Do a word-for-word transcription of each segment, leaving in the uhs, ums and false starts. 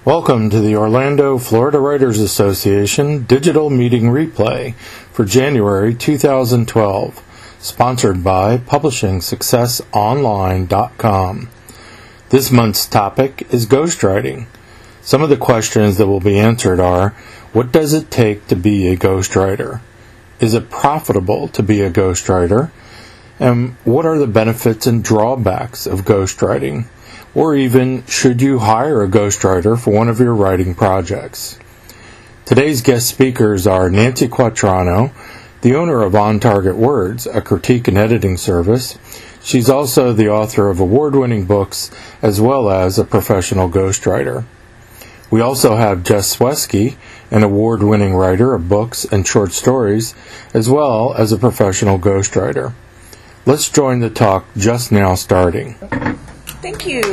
Welcome to the Orlando, Florida Writers Association Digital Meeting Replay for January two thousand twelve, sponsored by Publishing Success Online dot com. This month's topic is ghostwriting. Some of the questions that will be answered are, what does it take to be a ghostwriter? Is it profitable to be a ghostwriter? And what are the benefits and drawbacks of ghostwriting? Or even, should you hire a ghostwriter for one of your writing projects? Today's guest speakers are Nancy Quattrano, the owner of On Target Words, a critique and editing service. She's also the author of award-winning books, as well as a professional ghostwriter. We also have Jess Swesky, an award-winning writer of books and short stories, as well as a professional ghostwriter. Let's join the talk just now starting. Thank you.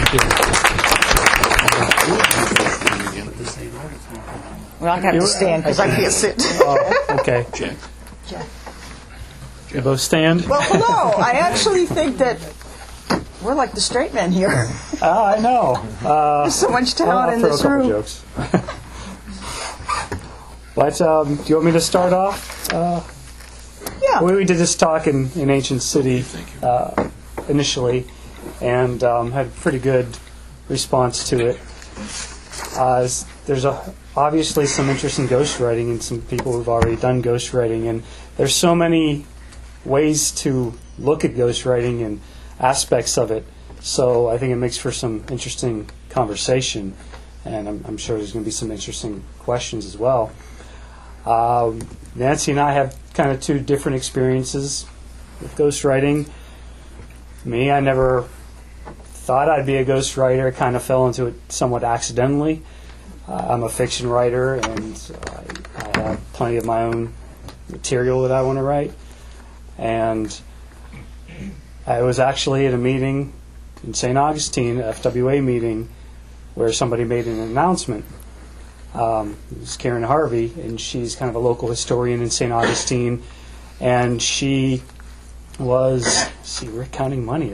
Well, I have to stand because I can't sit. Oh, okay. Jack. Jack. You both stand? Well, hello. I actually think that we're like the straight men here. Uh, I know. Uh, There's so much well, talent I'll in throw this a couple room. jokes. But um, do you want me to start off? Uh, Yeah. we, we did this talk in, in Ancient City uh, initially, and um, had a pretty good response to it. Uh, there's a, obviously some interest in ghostwriting and some people who've already done ghostwriting, and there's so many ways to look at ghostwriting and aspects of it. So I think it makes for some interesting conversation, and I'm, I'm sure there's going to be some interesting questions as well. Um, Nancy and I have kind of two different experiences with ghostwriting. Me, I never thought I'd be a ghostwriter. Kind of fell into it somewhat accidentally. Uh, I'm a fiction writer, and I, I have plenty of my own material that I want to write. And I was actually at a meeting in Saint Augustine, an F W A meeting, where somebody made an announcement. Um, it was Karen Harvey, and she's kind of a local historian in Saint Augustine, and she was, let's see, we're counting money.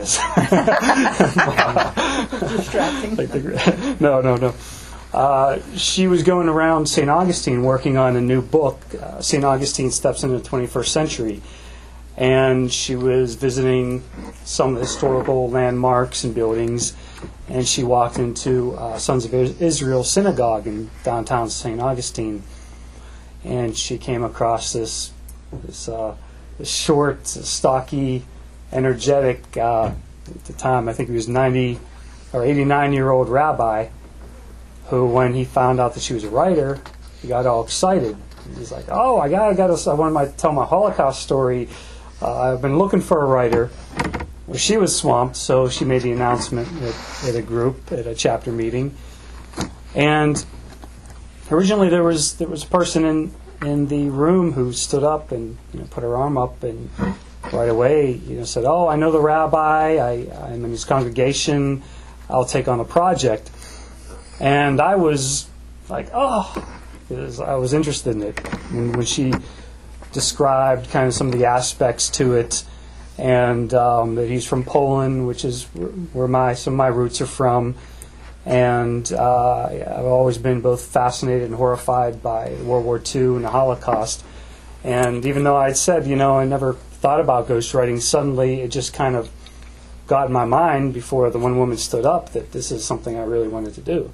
Distracting. Like the, no, no, no. Uh, she was going around Saint Augustine working on a new book, uh, Saint Augustine Steps into the twenty-first Century, and she was visiting some of the historical landmarks and buildings, and she walked into uh, Sons of Israel Synagogue in downtown Saint Augustine, and she came across this this, uh, this short, stocky, energetic, uh, at the time I think he was ninety or eighty-nine year old rabbi, who, when he found out that she was a writer, he got all excited. He's like, "Oh, I got, I got to, I want to tell my Holocaust story. Uh, I've been looking for a writer." Well, she was swamped, so she made the announcement at, at a group, at a chapter meeting. And originally there was there was a person in, in the room who stood up and, you know, put her arm up, and right away, you know, said, "Oh, I know the rabbi. I, I'm in his congregation. I'll take on the project." And I was like, "Oh," because I was interested in it. And when she described kind of some of the aspects to it, and um, that he's from Poland, which is where my some of my roots are from, and uh, I've always been both fascinated and horrified by World War Two and the Holocaust. And even though I'd said, you know, I never thought about ghostwriting, suddenly it just kind of got in my mind before the one woman stood up that this is something I really wanted to do.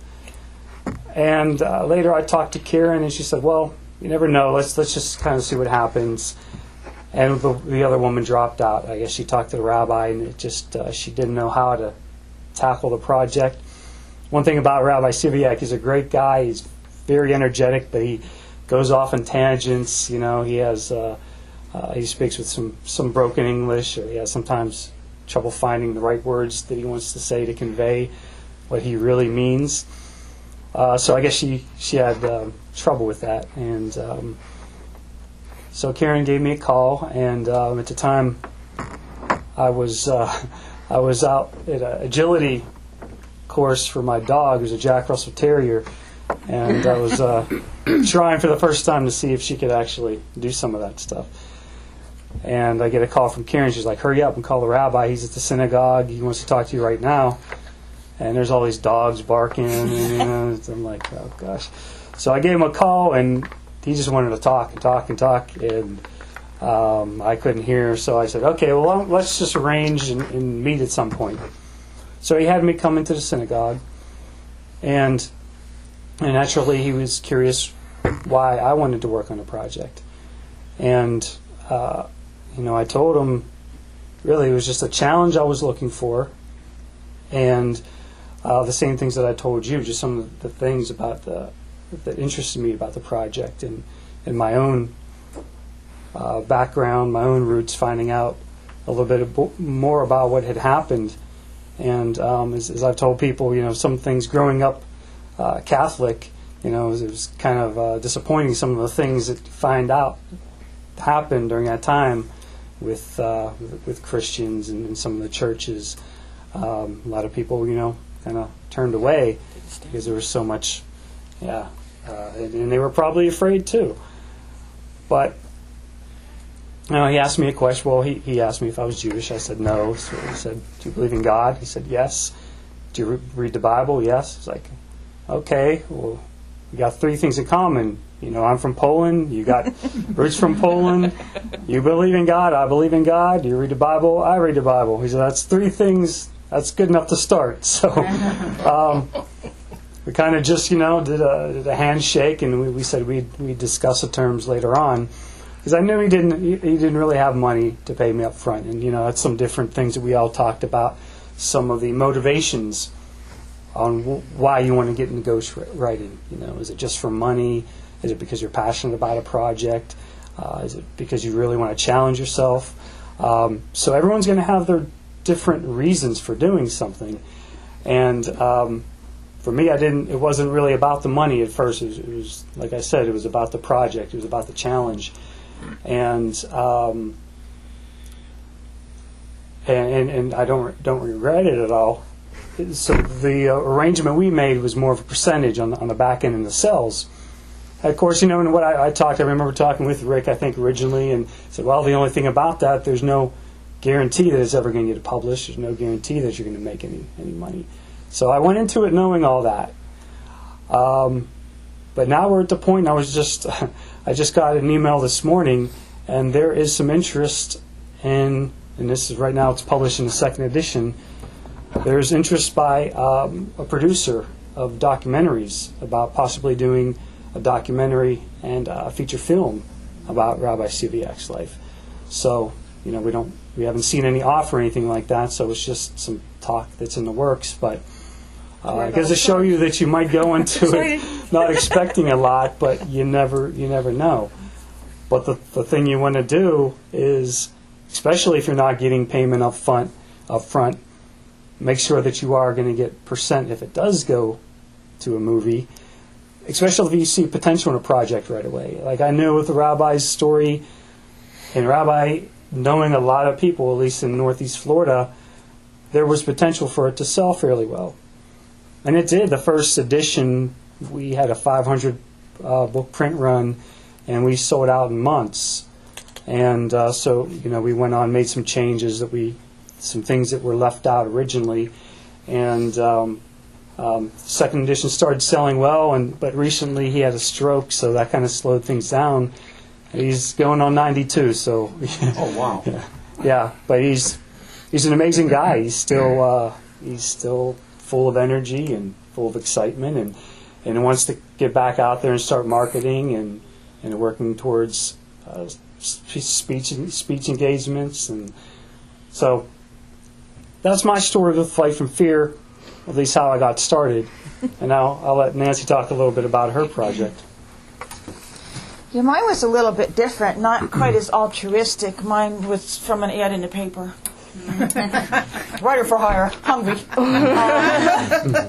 And uh, later I talked to Karen, and she said, "Well, you never know. Let's let's just kind of see what happens." And the, the other woman dropped out. I guess she talked to the rabbi, and it just uh, she didn't know how to tackle the project. One thing about Rabbi Siviak, he's a great guy. He's very energetic, but he goes off in tangents. You know, he has uh, uh, he speaks with some some broken English, or he has sometimes trouble finding the right words that he wants to say to convey what he really means. Uh, so I guess she she had uh, trouble with that, and um, so Karen gave me a call, and um, at the time I was uh, I was out at an agility course for my dog, who's a Jack Russell Terrier, and I was uh, trying for the first time to see if she could actually do some of that stuff. And I get a call from Karen. She's like, "Hurry up and call the rabbi. He's at the synagogue. He wants to talk to you right now." and there's all these dogs barking, and you know, I'm like, oh gosh. So I gave him a call, and he just wanted to talk and talk and talk, and um, I couldn't hear, so I said, okay, well, let's just arrange and, and meet at some point. So he had me come into the synagogue, and, and naturally he was curious why I wanted to work on a project. And, uh, you know, I told him, really, it was just a challenge I was looking for, and uh, the same things that I told you, just some of the things about the that interested me about the project, and, and my own uh, background, my own roots, finding out a little bit of, more about what had happened. And um, as, as I've told people, you know, some things growing up uh, Catholic, you know, it was, it was kind of uh, disappointing, some of the things that you find out happened during that time with uh, with Christians and, and some of the churches. Um, a lot of people, you know, kind of turned away because there was so much, yeah, uh, and, and they were probably afraid too. But you know, he asked me a question. Well, he, he asked me if I was Jewish. I said no. So he said, "Do you believe in God?" He said, "Yes." "Do you re- read the Bible?" "Yes." It's like, okay, well, we got three things in common. You know, I'm from Poland. You got roots from Poland. You believe in God. I believe in God. You read the Bible. I read the Bible. He said, that's three things. That's good enough to start. So um, we kind of just, you know, did a, did a handshake, and we, we said we'd, we'd discuss the terms later on. Because I knew he didn't he, he didn't really have money to pay me up front. And, you know, that's some different things that we all talked about, some of the motivations on w- why you want to get into ghostwriting. You know, is it just for money? Is it because you're passionate about a project? Uh, is it because you really want to challenge yourself? Um, so everyone's going to have their different reasons for doing something. And um, for me, I didn't. It wasn't really about the money at first. It was, it was, like I said, it was about the project. It was about the challenge. And um, and, and and I don't don't regret it at all. So the uh, arrangement we made was more of a percentage on the, on the back end in the sales. Of course, you know, and what I, I talked, I remember talking with Rick, I think, originally, and said, well, the only thing about that, there's no guarantee that it's ever going to get published. There's no guarantee that you're going to make any, any money. So I went into it knowing all that. Um, but now we're at the point, I was just, I just got an email this morning, and there is some interest in, and this is right now, it's published in the second edition, there's interest by um, a producer of documentaries about possibly doing a documentary and a feature film about Rabbi Siviak's life. So, you know, we don't, we haven't seen any offer or anything like that. So it's just some talk that's in the works. But uh, I guess to show you that you might go into it not expecting a lot, but you never, you never know. But the the thing you want to do is, especially if you're not getting payment up front, up front, make sure that you are going to get percent if it does go to a movie. Especially if you see potential in a project right away. Like I knew with the Rabbi's story, and Rabbi knowing a lot of people, at least in Northeast Florida, there was potential for it to sell fairly well. And it did. The first edition, we had a five hundred uh, book print run, and we sold out in months. And uh, so, you know, we went on, made some changes, that we, some things that were left out originally. And um, Um, second edition started selling well, and but recently he had a stroke, so that kind of slowed things down. He's going on ninety-two, so oh wow, yeah, yeah. But he's he's an amazing guy. He's still uh, he's still full of energy and full of excitement, and and wants to get back out there and start marketing and and working towards uh, speech speech engagements, and so that's my story with Flight from Fear. At least how I got started. And now I'll let Nancy talk a little bit about her project. Yeah, mine was a little bit different, not quite as altruistic. Mine was from an ad in the paper. Writer for hire, hungry. Um,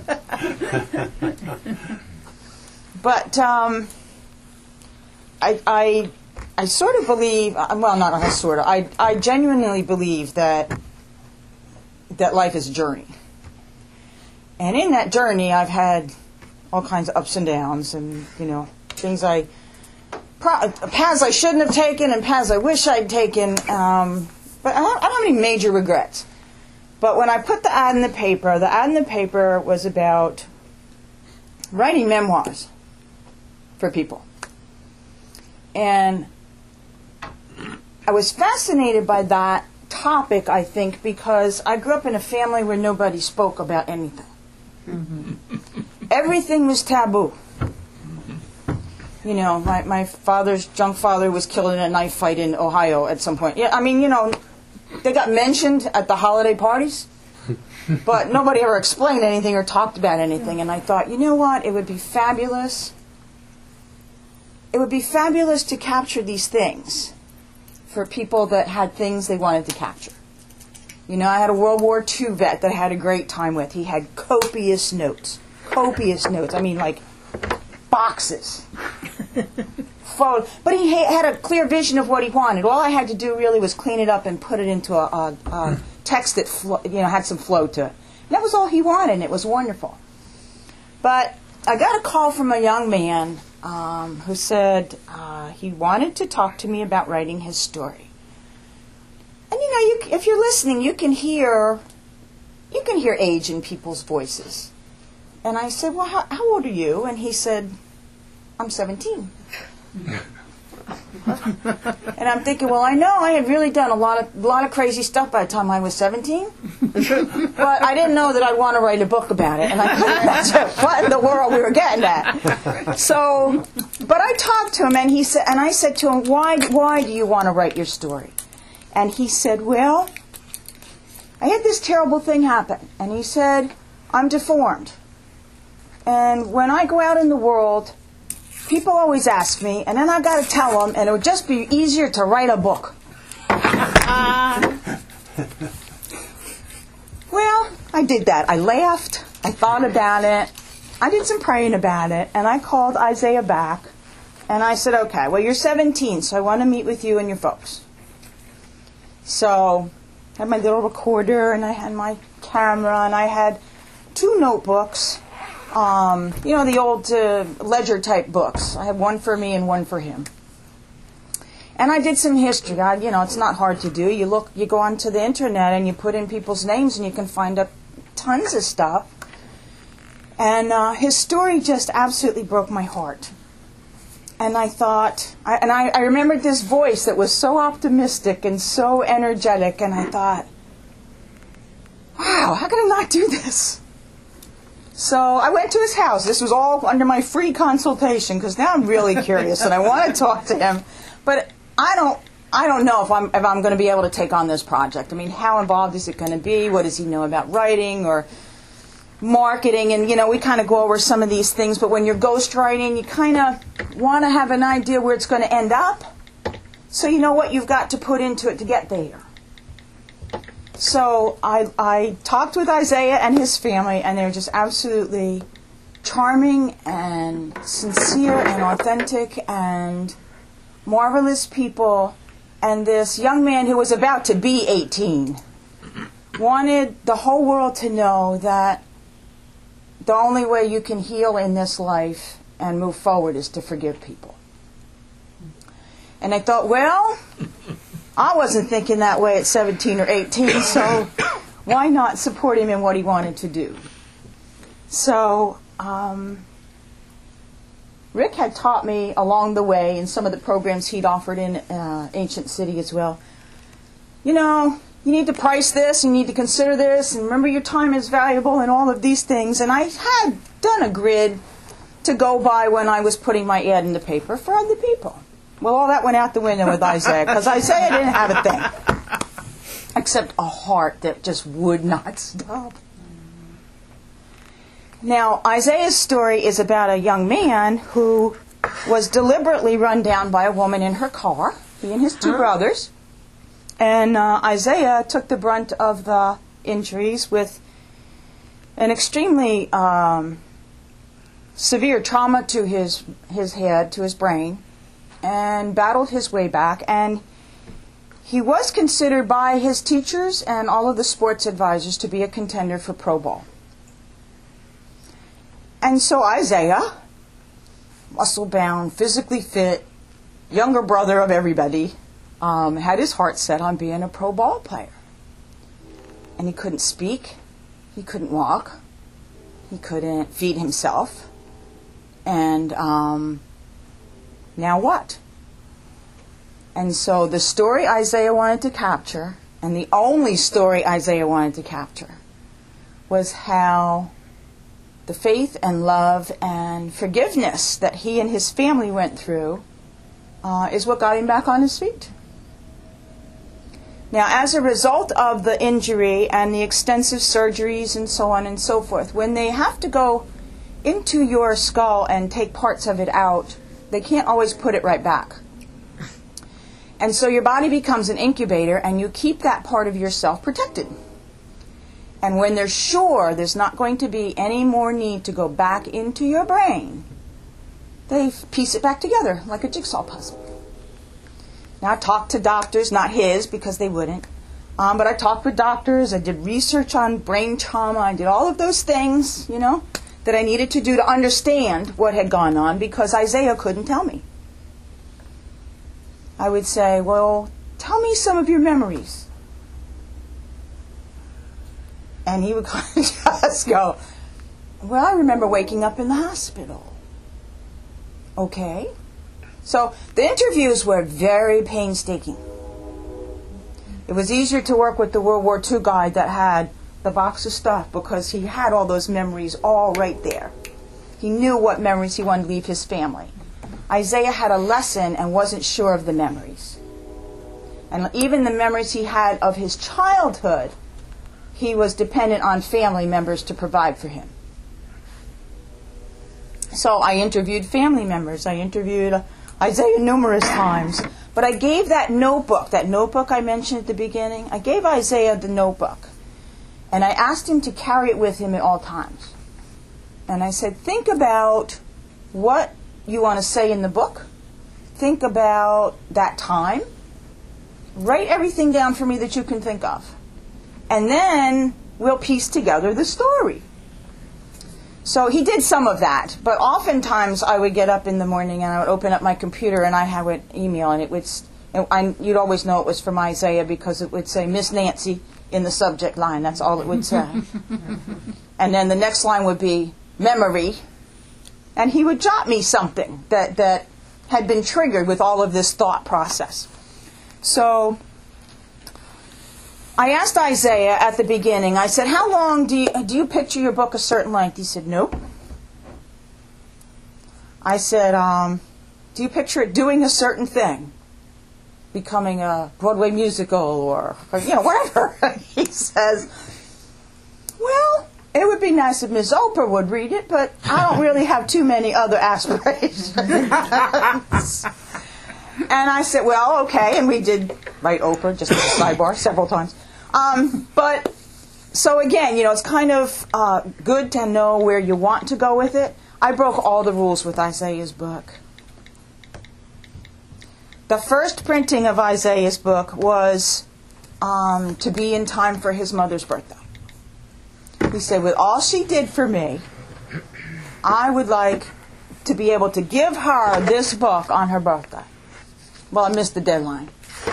but um, I, I, I sort of believe, well, not I sort of, I, I genuinely believe that that life is a journey. And in that journey, I've had all kinds of ups and downs, and you know, things I, paths I shouldn't have taken, and paths I wish I'd taken. Um, but I don't, I don't have any major regrets. But when I put the ad in the paper, the ad in the paper was about writing memoirs for people. And I was fascinated by that topic, I think, because I grew up in a family where nobody spoke about anything. Mm-hmm. Everything was taboo. You know, my, my father's drunk father was killed in a knife fight in Ohio at some point. Yeah, I mean, you know, they got mentioned at the holiday parties, but nobody ever explained anything or talked about anything. And I thought, you know what, it would be fabulous. It would be fabulous to capture these things for people that had things they wanted to capture. You know, I had a World War Two vet that I had a great time with. He had copious notes. Copious notes. I mean, like, boxes. Photo. But he ha- had a clear vision of what he wanted. All I had to do really was clean it up and put it into a, a, a text that flo- you know had some flow to it. And that was all he wanted, and it was wonderful. But I got a call from a young man um, who said uh, he wanted to talk to me about writing his story. And you know, you, if you're listening, you can hear you can hear age in people's voices. And I said, well, how, how old are you? And he said, I'm seventeen. And I'm thinking, well, I know I had really done a lot of a lot of crazy stuff by the time I was seventeen. But I didn't know that I'd want to write a book about it. And I couldn't imagine what in the world we were getting at. So, but I talked to him, and he said, and I said to him, why, why do you want to write your story? And he said, well, I had this terrible thing happen. And he said, I'm deformed. And when I go out in the world, people always ask me, and then I've got to tell them, and it would just be easier to write a book. Uh, well, I did that. I laughed. I thought about it. I did some praying about it, and I called Isaiah back, and I said, okay, well, you're seventeen, so I want to meet with you and your folks. So I had my little recorder, and I had my camera, and I had two notebooks. Um, you know, the old uh, ledger-type books. I had one for me and one for him. And I did some history. I, you know, it's not hard to do. You look, you go onto the internet and you put in people's names and you can find up tons of stuff. And uh, his story just absolutely broke my heart. And I thought, I, and I, I remembered this voice that was so optimistic and so energetic, and I thought, wow, how can I not do this? So I went to his house. This was all under my free consultation, because now I'm really curious and I want to talk to him. But I don't, I don't know if I'm if I'm going to be able to take on this project. I mean, how involved is it going to be? What does he know about writing or marketing? And you know, we kind of go over some of these things. But when you're ghostwriting, you kind of want to have an idea where it's going to end up, so you know what you've got to put into it to get there. So I, I talked with Isaiah and his family, and they're just absolutely charming and sincere and authentic and marvelous people. And this young man who was about to be eighteen wanted the whole world to know that the only way you can heal in this life and move forward is to forgive people. And I thought, well, I wasn't thinking that way at seventeen or eighteen, so why not support him in what he wanted to do? So um, Rick had taught me along the way in some of the programs he'd offered in uh, Ancient City as well. You know, you need to price this, you need to consider this, and remember your time is valuable and all of these things. And I had done a grid to go by when I was putting my ad in the paper for other people. Well, all that went out the window with Isaiah, because Isaiah didn't have a thing, except a heart that just would not stop. Now, Isaiah's story is about a young man who was deliberately run down by a woman in her car, he and his two brothers. And uh, Isaiah took the brunt of the injuries with an extremely um, severe trauma to his his head, to his brain, and battled his way back. And he was considered by his teachers and all of the sports advisors to be a contender for Pro Bowl. And so Isaiah, muscle-bound, physically fit, younger brother of everybody, um, had his heart set on being a pro ball player. and he couldn't speak, he couldn't walk, he couldn't feed himself. And um, now what? And so the story Isaiah wanted to capture, and the only story Isaiah wanted to capture, was how the faith and love and forgiveness that he and his family went through uh, is what got him back on his feet. Now, as a result of the injury and the extensive surgeries and so on and so forth, when they have to go into your skull and take parts of it out, they can't always put it right back. And so your body becomes an incubator, and you keep that part of yourself protected. And when they're sure there's not going to be any more need to go back into your brain, they piece it back together like a jigsaw puzzle. Now, I talked to doctors, not his, because they wouldn't. Um, but I talked with doctors. I did research on brain trauma. I did all of those things, you know, that I needed to do to understand what had gone on, because Isaiah couldn't tell me. I would say, well, tell me some of your memories. And he would just go, well, I remember waking up in the hospital. Okay. So the interviews were very painstaking. It was easier to work with the World War Two guy that had the box of stuff, because he had all those memories all right there. He knew what memories he wanted to leave his family. Isaiah had a lesson and wasn't sure of the memories. And even the memories he had of his childhood, he was dependent on family members to provide for him. So I interviewed family members. I interviewed Isaiah numerous times. But I gave that notebook, that notebook I mentioned at the beginning, I gave Isaiah the notebook. And I asked him to carry it with him at all times. And I said, think about what you want to say in the book. Think about that time. Write everything down for me that you can think of. And then we'll piece together the story. So he did some of that, but oftentimes I would get up in the morning and I would open up my computer and I have an email, and it would, and I, you'd always know it was from Isaiah because it would say Miss Nancy in the subject line. That's all it would say. And then the next line would be memory, and he would jot me something that, that had been triggered with all of this thought process. So I asked Isaiah at the beginning, I said, how long do you, do you picture your book a certain length? He said, nope. I said, um, do you picture it doing a certain thing? Becoming a Broadway musical or, or you know, whatever. He says, well, it would be nice if Miss Oprah would read it, but I don't really have too many other aspirations. And I said, well, okay, and we did write Oprah, just as a sidebar, several times. Um, but, so again, you know, it's kind of uh, good to know where you want to go with it. I broke all the rules with Isaiah's book. The first printing of Isaiah's book was um, to be in time for his mother's birthday. He said, with all she did for me, I would like to be able to give her this book on her birthday. Well, I missed the deadline.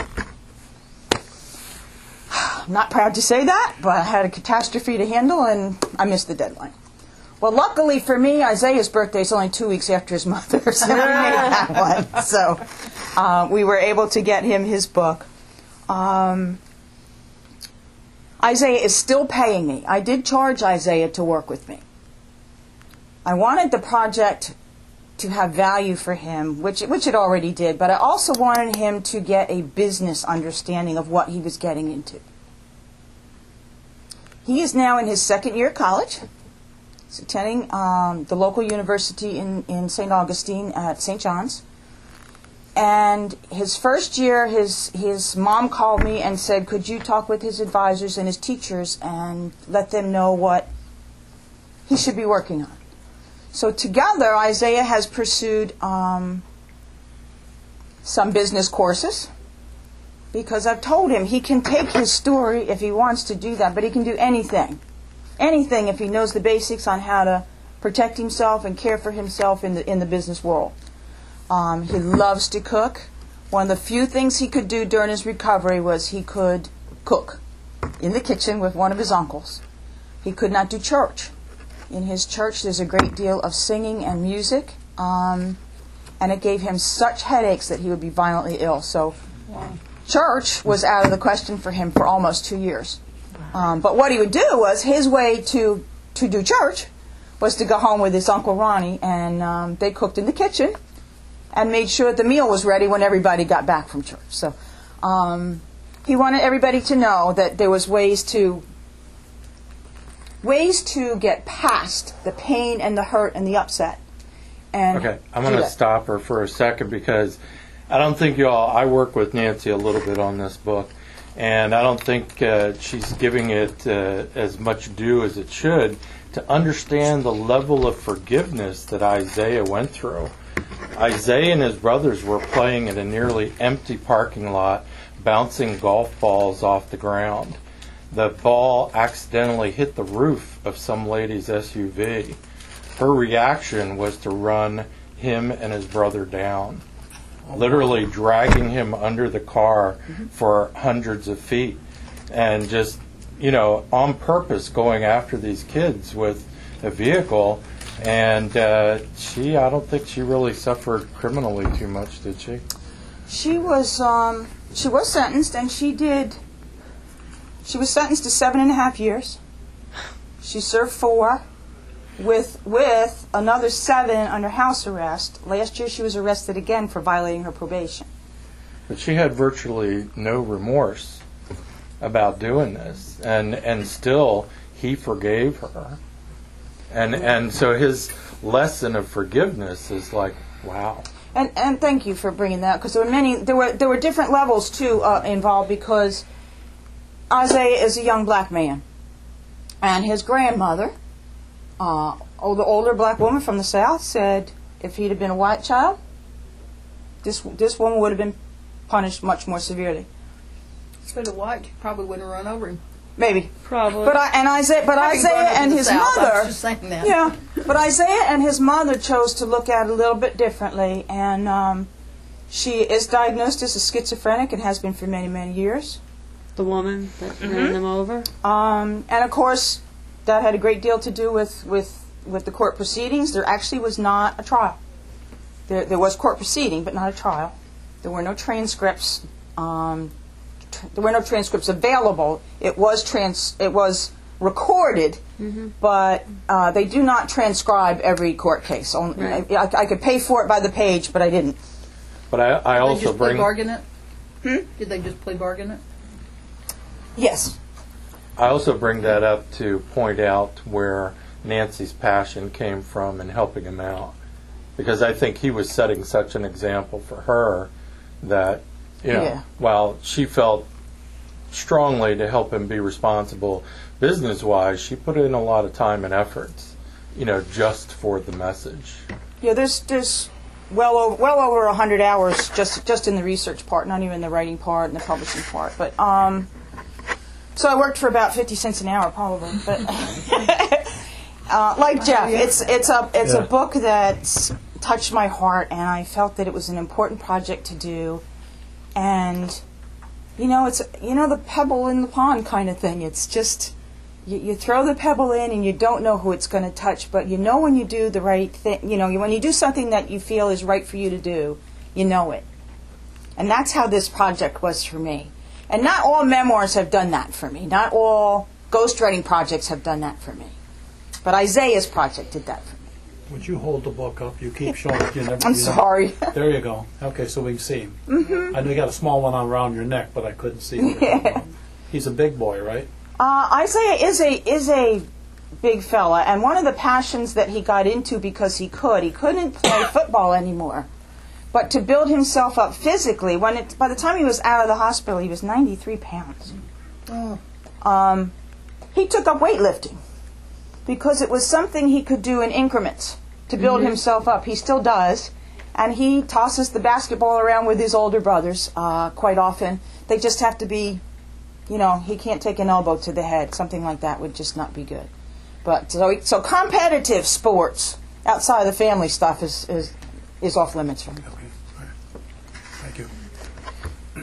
I'm not proud to say that, but I had a catastrophe to handle and I missed the deadline. Well, luckily for me, Isaiah's birthday is only two weeks after his mother's, so we made that one. So uh, we were able to get him his book. Um, Isaiah is still paying me. I did charge Isaiah to work with me. I wanted the project to have value for him, which which it already did, but I also wanted him to get a business understanding of what he was getting into. He is now in his second year of college. He's attending um, the local university in, in Saint Augustine at Saint John's. And his first year, his his mom called me and said, could you talk with his advisors and his teachers and let them know what he should be working on? So together, Isaiah has pursued um, some business courses, because I've told him he can take his story if he wants to do that, but he can do anything. Anything if he knows the basics on how to protect himself and care for himself in the in the business world. Um, he loves to cook. One of the few things he could do during his recovery was he could cook. in the kitchen with one of his uncles. He could not do church. In his church, there's a great deal of singing and music, um, and it gave him such headaches that he would be violently ill. So church was out of the question for him for almost two years. Um, but what he would do was, his way to, to do church was to go home with his Uncle Ronnie, and um, they cooked in the kitchen and made sure that the meal was ready when everybody got back from church. So um, he wanted everybody to know that there was ways to ways to get past the pain and the hurt and the upset. And Okay, I'm going to stop her for a second because I don't think you all, I work with Nancy a little bit on this book, and I don't think uh, she's giving it uh, as much due as it should to understand the level of forgiveness that Isaiah went through. Isaiah and his brothers were playing in a nearly empty parking lot, bouncing golf balls off the ground. The ball accidentally hit the roof of some lady's S U V. Her reaction was to run him and his brother down, literally dragging him under the car for hundreds of feet, and just, you know, on purpose going after these kids with a vehicle. And uh, she, I don't think she really suffered criminally too much, did she? She was um, she was sentenced, and she did. She was sentenced to seven and a half years. She served four, with with another seven under house arrest. Last year, she was arrested again for violating her probation. But she had virtually no remorse about doing this, and and still he forgave her. And and so his lesson of forgiveness is like, wow. And and thank you for bringing that, because there were many there were there were different levels too uh, involved, because Isaiah is a young black man, and his grandmother, uh, older older black woman from the South, said if he'd have been a white child, this this woman would have been punished much more severely. So the white you probably wouldn't run over him. Maybe. Probably. But I, and Isaiah, but Having Isaiah grown up in and the his South, I mother, was just saying that. yeah. But Isaiah and his mother chose to look at it a little bit differently, and um, she is diagnosed as a schizophrenic and has been for many, many years. The woman that ran them over? Um, and of course, that had a great deal to do with, with, with the court proceedings. There actually was not a trial. There, there was court proceeding, but not a trial. There were no transcripts. Um, tr- there were no transcripts available. It was trans. It was recorded, Mm-hmm. but uh, they do not transcribe every court case. Only, Right. I, I could pay for it by the page, but I didn't. But I, I Did they also just play bring bargain it? Hmm? Did they just play bargain it? Yes. I also bring that up to point out where Nancy's passion came from in helping him out, because I think he was setting such an example for her that, you know, Yeah. while she felt strongly to help him be responsible business-wise, she put in a lot of time and efforts, you know, just for the message. Yeah, there's there's well over well over a hundred hours just just in the research part, not even the writing part and the publishing part. But um, so I worked for about fifty cents an hour, probably. But uh, like Jeff, it's it's a it's Yeah. a book that's touched my heart, and I felt that it was an important project to do. And you know, it's you know the pebble in the pond kind of thing. It's just. You, you throw the pebble in and you don't know who it's going to touch, but you know when you do the right thing, you know, when you do something that you feel is right for you to do, you know it. And that's how this project was for me. And not all memoirs have done that for me. Not all ghostwriting projects have done that for me. But Isaiah's project did that for me. Would you hold the book up? You keep showing it. You never, I'm you never- sorry. There you go. Okay, so we can see him. Mm-hmm. I know you got a small one around your neck, but I couldn't see him. Yeah. He's a big boy, right? Uh, Isaiah is a is a big fella, and one of the passions that he got into because he could, he couldn't play football anymore. But to build himself up physically, when it, by the time he was out of the hospital, he was ninety-three pounds. Oh. Um, he took up weightlifting because it was something he could do in increments to build himself up. He still does, and he tosses the basketball around with his older brothers uh, quite often. They just have to be. You know, he can't take an elbow to the head. Something like that would just not be good. But so, so competitive sports outside of the family stuff is is, is off limits for him. Okay. All right. Thank you.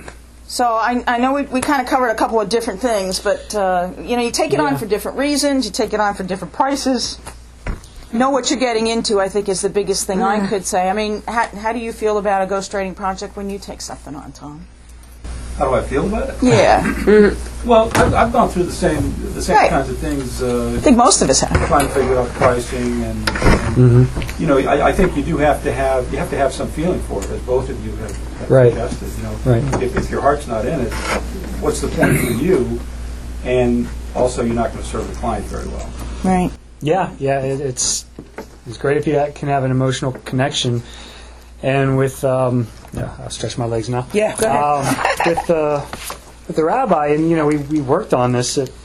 So I, I know we, we kind of covered a couple of different things, but uh, you know, you take it on Yeah. for different reasons. You take it on for different prices. Know what you're getting into, I think, is the biggest thing I could say. I mean, how, how do you feel about a ghostwriting project when you take something on, Tom? How do I feel about it? Yeah, Well, I've, I've gone through the same the same Right. kinds of things, uh, I think most of us have. trying to figure out pricing, and, and you know, I, I think you do have to have you have to have some feeling for it, as both of you have, have Right. suggested. You know, Right. if, if your heart's not in it, what's the point for you? And also, you're not going to serve the client very well. Right. Yeah, yeah, it, it's it's great if you ha- can have an emotional connection, and with um, yeah, I'll stretch my legs now. Yeah, go ahead. Um, with uh, with the rabbi, and you know, we we worked on this at,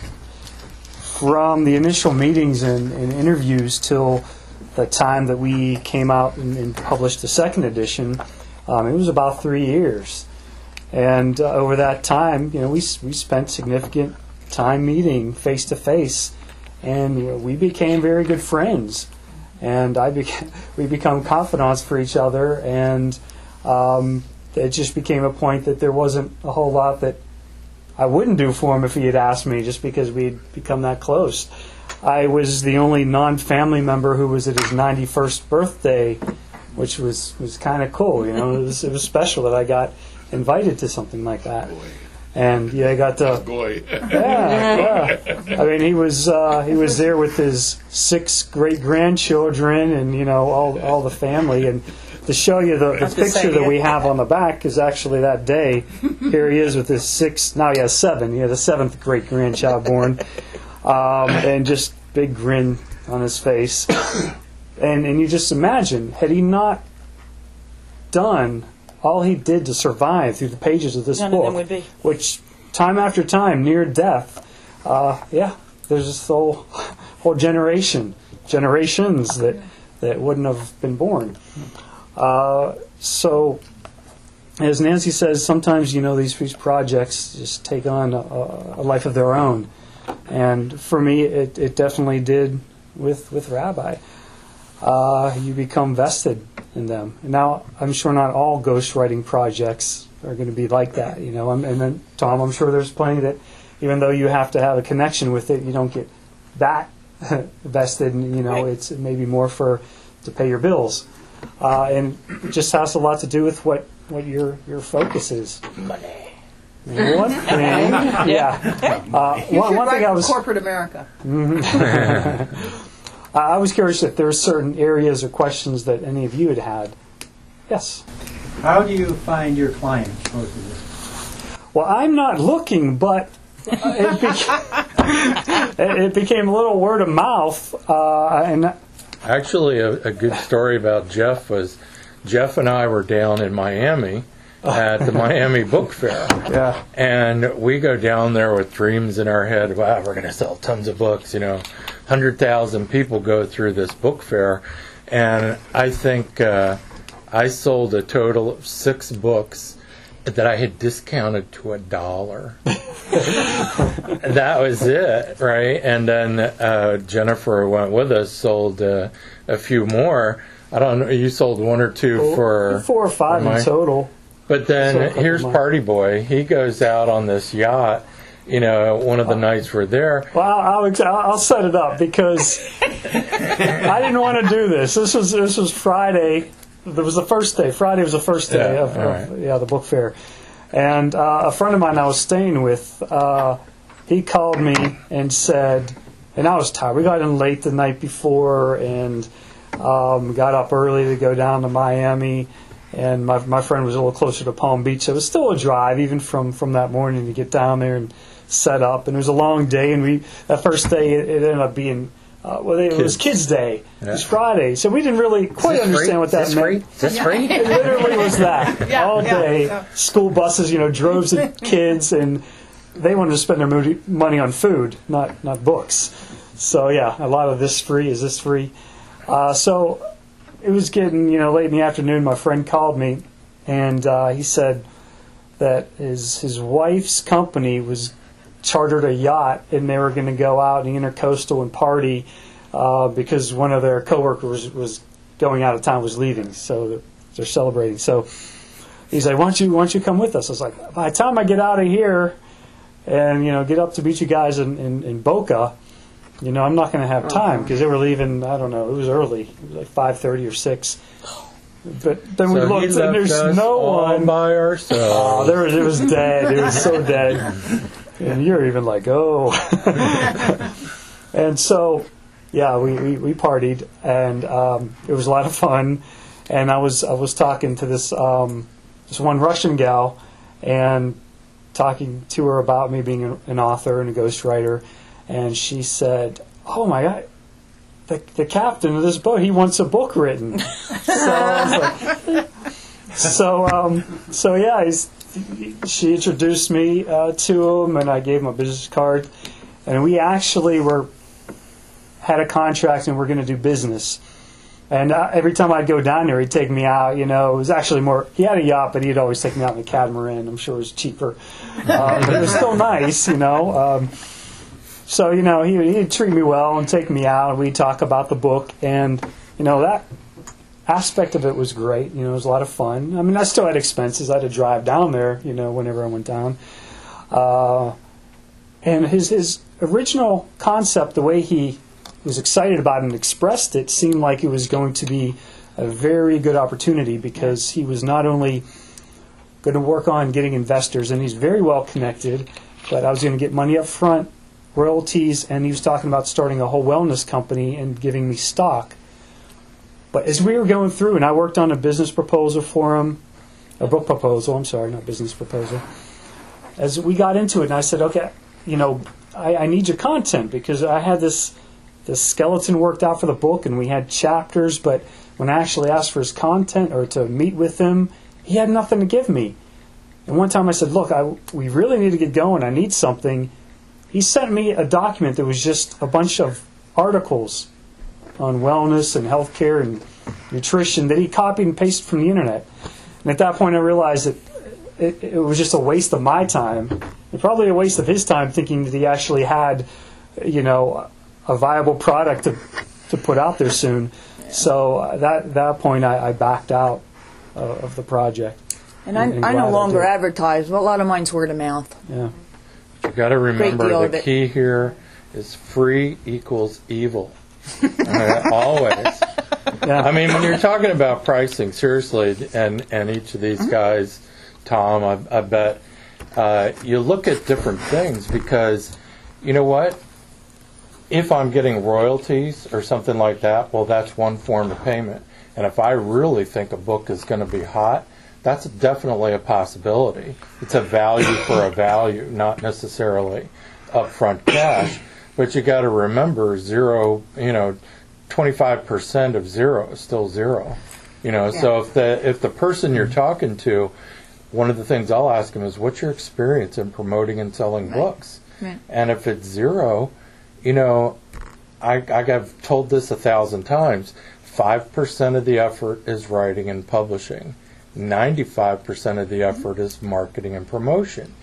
from the initial meetings and, and interviews till the time that we came out and, and published the second edition. Um, it was about three years, and uh, over that time, you know, we s- we spent significant time meeting face to face. And you know, we became very good friends, and I became, we become confidants for each other, and um, it just became a point that there wasn't a whole lot that I wouldn't do for him if he had asked me, just because we'd become that close. I was the only non-family member who was at his ninety-first birthday, which was, was kind of cool. You know, it was, it was special that I got invited to something like that. And yeah, I got to. Boy. Yeah, yeah. I mean, he was uh, he was there with his six great grandchildren, and you know all all the family. And to show you the, the That's the picture same, that yeah. we have on the back is actually that day. Here he is with his six. Now he has seven. He had a seventh great grandchild born, um, and just big grin on his face. And and you just imagine, had he not done all he did to survive through the pages of this None of book, them would be. which time after time, near death, uh, yeah, there's this whole whole generation, generations that that wouldn't have been born. Uh, so, as Nancy says, sometimes you know these these projects just take on a, a life of their own, and for me, it, it definitely did with with Rabbi. Uh, you become vested in them. Now, I'm sure not all ghostwriting projects are going to be like that, you know. I'm, and then, Tom, I'm sure there's plenty that, even though you have to have a connection with it, you don't get that vested. And, you know, it's maybe more for to pay your bills, uh, and it just has a lot to do with what, what your your focus is. Money. One thing, yeah. Uh, You one should one write thing I for was. corporate America. Uh, I was curious if there were certain areas or questions that any of you had had. Yes. How do you find your clients most of this? Well, I'm not looking, but uh, it, beca- it, it became a little word of mouth, uh, and Actually, a, a good story about Jeff was Jeff and I were down in Miami at the Miami Book Fair. yeah, And we go down there with dreams in our head. Wow, we're going to sell tons of books. You know, one hundred thousand people go through this book fair. And I think uh, I sold a total of six books that I had discounted to a dollar. That was it, right? And then uh, Jennifer, who went with us, sold uh, a few more. I don't know. You sold one or two for four or five for my- in total. But So a then couple here's more. Party Boy. He goes out on this yacht. You know, one of the nights we're there. Well, I'll, I'll, I'll set it up because I didn't want to do this. This was this was Friday. There was the first day. Friday was the first day Yeah, of, all of right. yeah the book fair, and uh, a friend of mine I was staying with, uh, he called me and said, and I was tired. We got in late the night before and um, got up early to go down to Miami. And my my friend was a little closer to Palm Beach, so it was still a drive, even from, from that morning to get down there and set up. And it was a long day, and we that first day it, it ended up being uh, well, it was Kids Day. It was Yeah. Friday, so we didn't really quite understand what that meant. Is this free? It literally was that Yeah, all yeah, day. yeah. School buses, you know, droves of kids, and they wanted to spend their moody- money on food, not not books. So yeah, a lot of this free. Is this free? Uh, so. It was getting, you know, late in the afternoon. My friend called me, and uh, he said that his his wife's company was chartered a yacht, and they were going to go out in the intercoastal and party uh, because one of their coworkers was going out of town, was leaving, so they're celebrating. So he's like, why don't you, why don't you come with us? I was like, by the time I get out of here and, you know, get up to meet you guys in, in, in Boca, you know, I'm not going to have time because they were leaving, I don't know, it was early. It was like five thirty or six. But then we So he looked and left there's us no all one. by Oh, ourselves. there was, it was dead. It was so dead. And you're even like, oh. And so, yeah, we, we, we partied, and um, it was a lot of fun. And I was I was talking to this um, this one Russian gal, and talking to her about me being an author and a ghostwriter, and she said, "Oh my God, the the captain of this boat, he wants a book written." So I was like, so um, so yeah, he's, she introduced me uh, to him, and I gave him a business card, and we actually were had a contract, and we're going to do business. And uh, every time I'd go down there, he'd take me out. You know, it was actually more. He had a yacht, but he'd always take me out in a catamaran. I'm sure it was cheaper, uh, but it was still nice. You know. Um, so you know, he he'd treat me well and take me out, and we'd talk about the book, and you know that aspect of it was great. You know, it was a lot of fun. I mean, I still had expenses. I had to drive down there. You know, whenever I went down. Uh, and his his original concept, the way he was excited about it and expressed it, seemed like it was going to be a very good opportunity because he was not only going to work on getting investors, and he's very well connected, but I was going to get money up front, royalties, and he was talking about starting a whole wellness company and giving me stock. But as we were going through, and I worked on a business proposal for him, a book proposal, I'm sorry, not business proposal. As we got into it, and I said, okay, you know, I, I need your content because I had this the skeleton worked out for the book, and we had chapters, but when I actually asked for his content or to meet with him, he had nothing to give me. And one time I said, look, I, we really need to get going. I need something. He sent me a document that was just a bunch of articles on wellness and healthcare and nutrition that he copied and pasted from the internet. And at that point I realized that it, it was just a waste of my time, and probably a waste of his time, thinking that he actually had, you know, a viable product to to put out there soon. Yeah. So uh, that that point, I, I backed out uh, of the project. And, and, and I no longer I advertise. Well, a lot of mine's word of mouth. Yeah. You got to remember the key here is free equals evil. uh, always. Yeah. I mean, when you're talking about pricing, seriously, and and each of these mm-hmm. guys, Tom, I, I bet uh, you look at different things because you know what. If I'm getting royalties or something like that, well, that's one form of payment. And if I really think a book is going to be hot, that's definitely a possibility. It's a value for a value, not necessarily upfront cash. But you got to remember, zero, you know, twenty-five percent of zero is still zero. You know, yeah. So if the if the person you're talking to, one of the things I'll ask them is, what's your experience in promoting and selling right. books? Right. And if it's zero, you know, I, I have told this a thousand times. Five percent of the effort is writing and publishing. Ninety-five percent of the effort is marketing and promotion.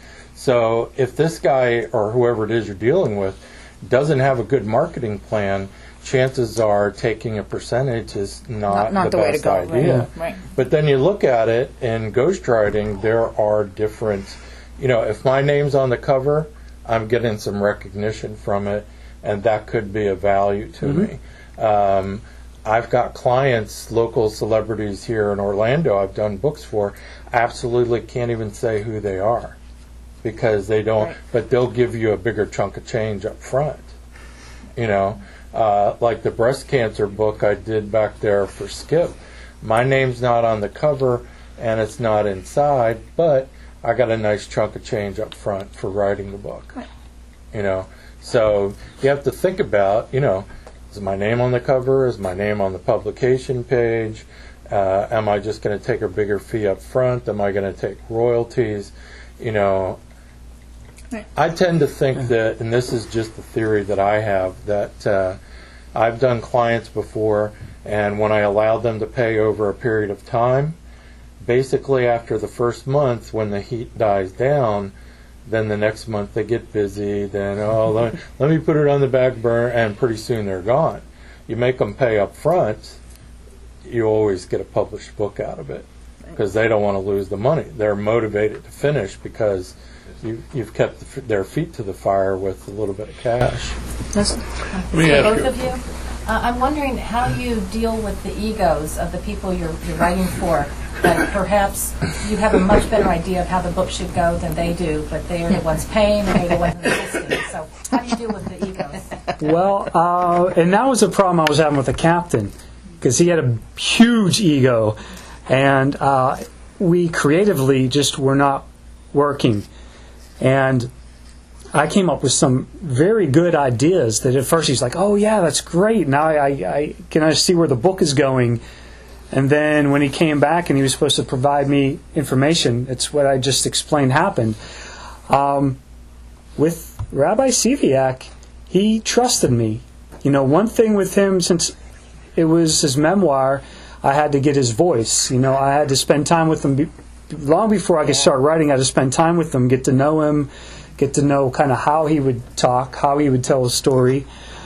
So if this guy or whoever it is you're dealing with doesn't have a good marketing plan, chances are taking a percentage is not, not, not the, the best way to go. idea. Right. Right. But then you look at it in ghostwriting, there are different. You know, if my name's on the cover, I'm getting some recognition from it. And that could be a value to mm-hmm. me. Um, I've got clients, local celebrities here in Orlando I've done books for, absolutely can't even say who they are because they don't, right. but they'll give you a bigger chunk of change up front. You know, uh, like the breast cancer book I did back there for Skip. My name's not on the cover and it's not inside, but I got a nice chunk of change up front for writing the book. Right. You know. So you have to think about, you know, is my name on the cover? Is my name on the publication page? Uh, am I just going to take a bigger fee up front? Am I going to take royalties? You know, right. I tend to think that, and this is just the theory that I have, that uh, I've done clients before, and when I allowed them to pay over a period of time, basically after the first month, when the heat dies down, then the next month they get busy. Then, oh, let, let me put it on the back burner, and pretty soon they're gone. You make them pay up front, you always get a published book out of it. because they don't want to lose the money. They're motivated to finish because you, you've kept the, their feet to the fire with a little bit of cash. That's- For both of you, uh, I'm wondering how you deal with the egos of the people you're, you're writing for. That perhaps you have a much better idea of how the book should go than they do, but they are the ones paying and they're the ones assisting. So how do you deal with the egos? Well, uh, and that was a problem I was having with the captain, because he had a huge ego, and uh, we creatively just were not working. And I came up with some very good ideas that at first he's like, oh yeah, that's great. Now I, I, I can I see where the book is going. And then when he came back and he was supposed to provide me information, it's what I just explained happened. Um, with Rabbi Siviak, he trusted me. You know, one thing with him, since it was his memoir, I had to get his voice. You know, I had to spend time with him. Be- long before I could start writing, I had to spend time with him, get to know him, get to know kind of how he would talk, how he would tell a story.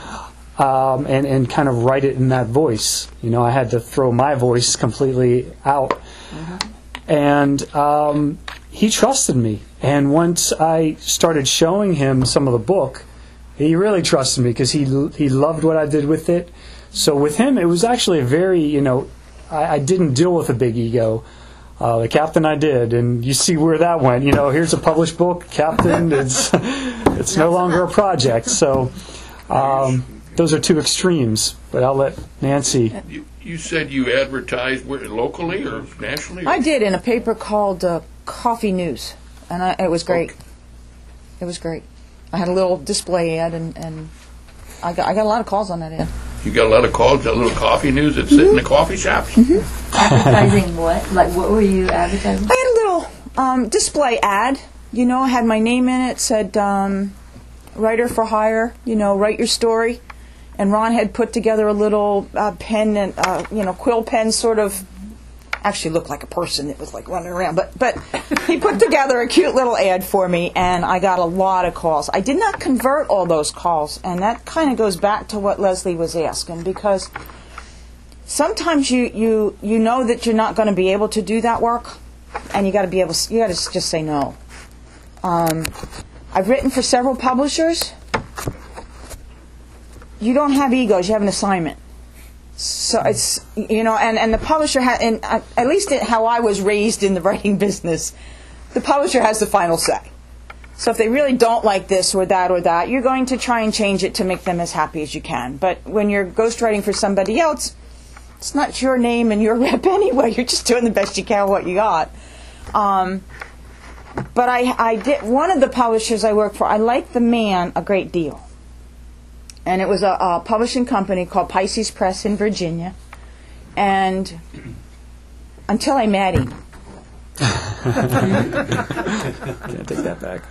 Um, and, and kind of write it in that voice. You know, I had to throw my voice completely out. Mm-hmm. And um, he trusted me. And once I started showing him some of the book, he really trusted me because he he loved what I did with it. So with him, it was actually a very, you know, I, I didn't deal with a big ego. Uh, the captain I did, and you see where that went. You know, here's a published book, captain. It's it's no longer a project. So. Um, Those are two extremes, but I'll let Nancy. You, you said you advertised where, locally or nationally? I did in a paper called uh, Coffee News, and I, it was great. Okay. It was great. I had a little display ad, and, and I got I got a lot of calls on that ad. You got a lot of calls, that little coffee news that sit mm-hmm. in the coffee shops? Mm-hmm. Advertising what? Like, what were you advertising? I had a little um, display ad. You know, I had my name in it. Said um, writer for hire. You know, write your story. And Ron had put together a little uh, pen and uh, you know quill pen, sort of. Actually, looked like a person that was like running around, but but he put together a cute little ad for me, and I got a lot of calls. I did not convert all those calls, and that kind of goes back to what Leslie was asking, because sometimes you you you know that you're not going to be able to do that work, and you got to be able you got to just say no. Um, I've written for several publishers. You don't have egos; you have an assignment. So it's, you know, and, and the publisher has, and uh, at least it, how I was raised in the writing business, the publisher has the final say. So if they really don't like this or that or that, you're going to try and change it to make them as happy as you can. But when you're ghostwriting for somebody else, it's not your name and your rep anyway. You're just doing the best you can with what you got. Um, but I, I did, one of the publishers I worked for, I liked the man a great deal. And it was a, a publishing company called Pisces Press in Virginia. And until I met him. Can't take that back.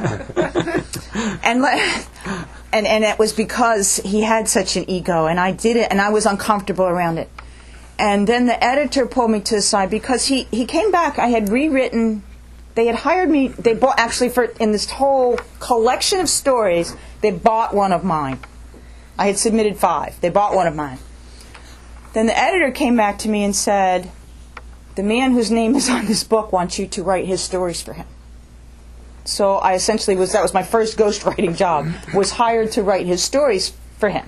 and, and and it was because he had such an ego, and I did it, and I was uncomfortable around it. And then the editor pulled me to the side because he, he came back. I had rewritten. They had hired me. They bought, actually, for in this whole collection of stories, they bought one of mine. I had submitted five. They bought one of mine. Then the editor came back to me and said, the man whose name is on this book wants you to write his stories for him. So I essentially was, that was my first ghostwriting job, was hired to write his stories for him.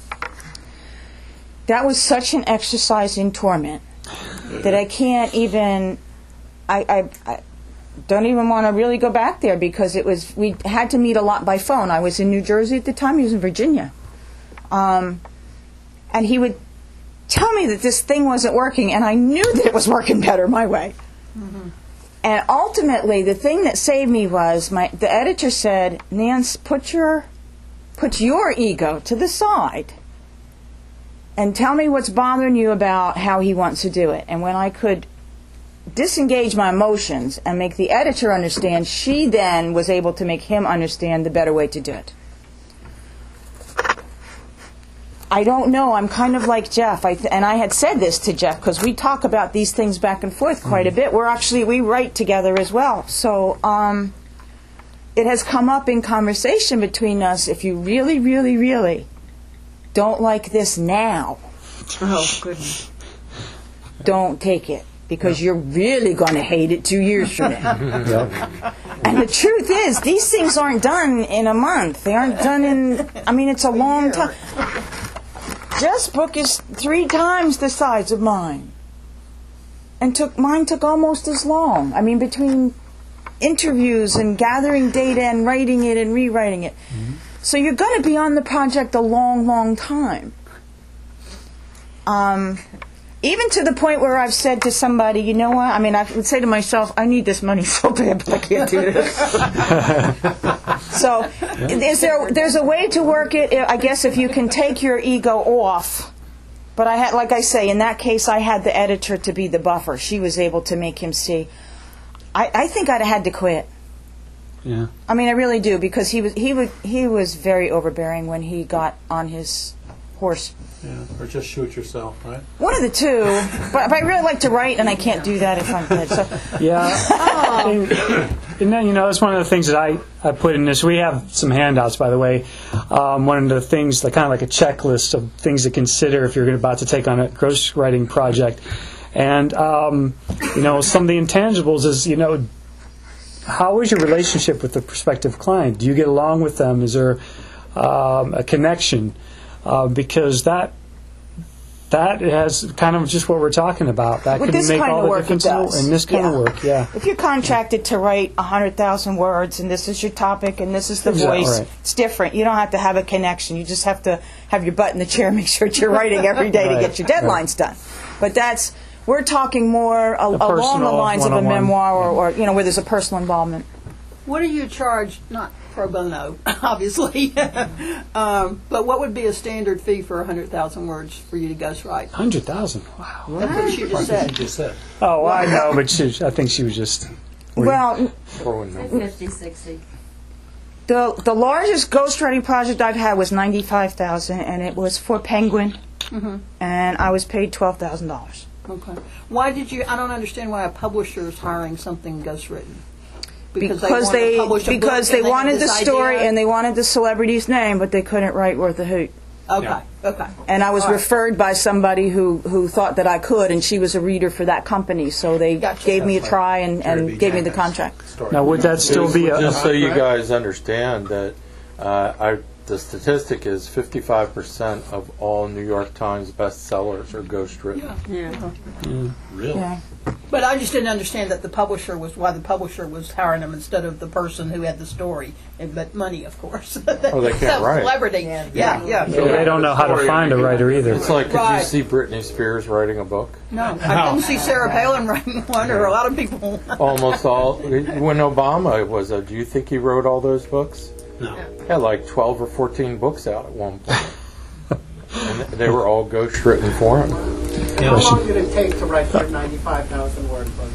That was such an exercise in torment that I can't even, I, I, I don't even want to really go back there, because it was, we had to meet a lot by phone. I was in New Jersey at the time. He was in Virginia. Um, and he would tell me that this thing wasn't working, and I knew that it was working better my way. Mm-hmm. And ultimately, the thing that saved me was my the editor said, "Nance, put your put your ego to the side, and tell me what's bothering you about how he wants to do it." And when I could disengage my emotions and make the editor understand, she then was able to make him understand the better way to do it. I don't know. I'm kind of like Jeff. I th- and I had said this to Jeff, because we talk about these things back and forth quite a bit. We're actually, we write together as well. So um, it has come up in conversation between us, if you really, really, really don't like this now, Oh, goodness. don't take it. because you're really going to hate it two years from now. And the truth is, these things aren't done in a month. They aren't done in, I mean, it's a long time. Jeff's book is three times the size of mine. And took mine took almost as long. I mean, between interviews and gathering data and writing it and rewriting it. Mm-hmm. So you're going to be on the project a long, long time. Um, even to the point where I've said to somebody, you know what? I mean, I would say to myself, I need this money so bad, but I can't do this. So is there? There's a way to work it, I guess, if you can take your ego off. But I had, like I say, in that case, I had the editor to be the buffer. She was able to make him see. I, I think I'd have had to quit. Yeah. I mean, I really do, because he was he would he was very overbearing when he got on his horse. Yeah, or just shoot yourself, right? One of the two. But, but I really like to write, and I can't do that if I'm dead. So. Yeah. and, and then, you know, it's one of the things that I, I put in this. We have some handouts, by the way. Um, one of the things, like, kind of like a checklist of things to consider if you're about to take on a ghostwriting project. And, um, you know, some of the intangibles is, you know, how is your relationship with the prospective client? Do you get along with them? Is there um, a connection? Uh, because that that has kind of just what we're talking about. That With can this make kind all of the work, difference it in, does. in this kind Yeah. of work. Yeah. If you're contracted to write one hundred thousand words, and this is your topic, and this is the Exactly voice, right. it's different. You don't have to have a connection. You just have to have your butt in the chair, make sure that you're writing every day Right. to get your deadlines done. But that's we're talking more a, along the personal lines of a one-on-one. memoir, or, or you know, where there's a personal involvement. What do you charge? Not pro bono, obviously. um, but what would be a standard fee for one hundred thousand words for you to ghostwrite? one hundred thousand. Wow. That's what she just Like said. you just said. Oh, I know, but she, I think she was just. Well, fifty, sixty. the the largest ghostwriting project I've had was ninety-five thousand, and it was for Penguin, Mm-hmm. and I was paid twelve thousand dollars. Okay. Why did you? I don't understand why a publisher is hiring something ghostwritten. Because want to they publish a because book they and have wanted the this story idea? and they wanted the celebrity's name, but they couldn't write worth a hoot. Okay. Yeah. Okay. And I was All right. referred by somebody who, who thought that I could, and she was a reader for that company, so they Gotcha. gave me a That's try and, Jerry and B. gave me the Jenkins contract. story. Now, would that still be a. Just so you Correct. guys understand that uh, I, the statistic is fifty-five percent of all New York Times bestsellers are ghostwritten. Yeah. Really? Yeah. But I just didn't understand that the publisher was why the publisher was hiring them instead of the person who had the story. And, but money, of course. Oh, they can't Some write. Celebrity. Yeah. Yeah. Yeah. So they don't know how to find a writer either. It's like, could Right. you see Britney Spears writing a book? No, I didn't see Sarah Palin writing one, or a lot of people. Almost all. When Obama was, a, do you think he wrote all those books? No. He had like twelve or fourteen books out at one point. And they were all ghostwritten for him. How long did it take to write your ninety-five thousand word book?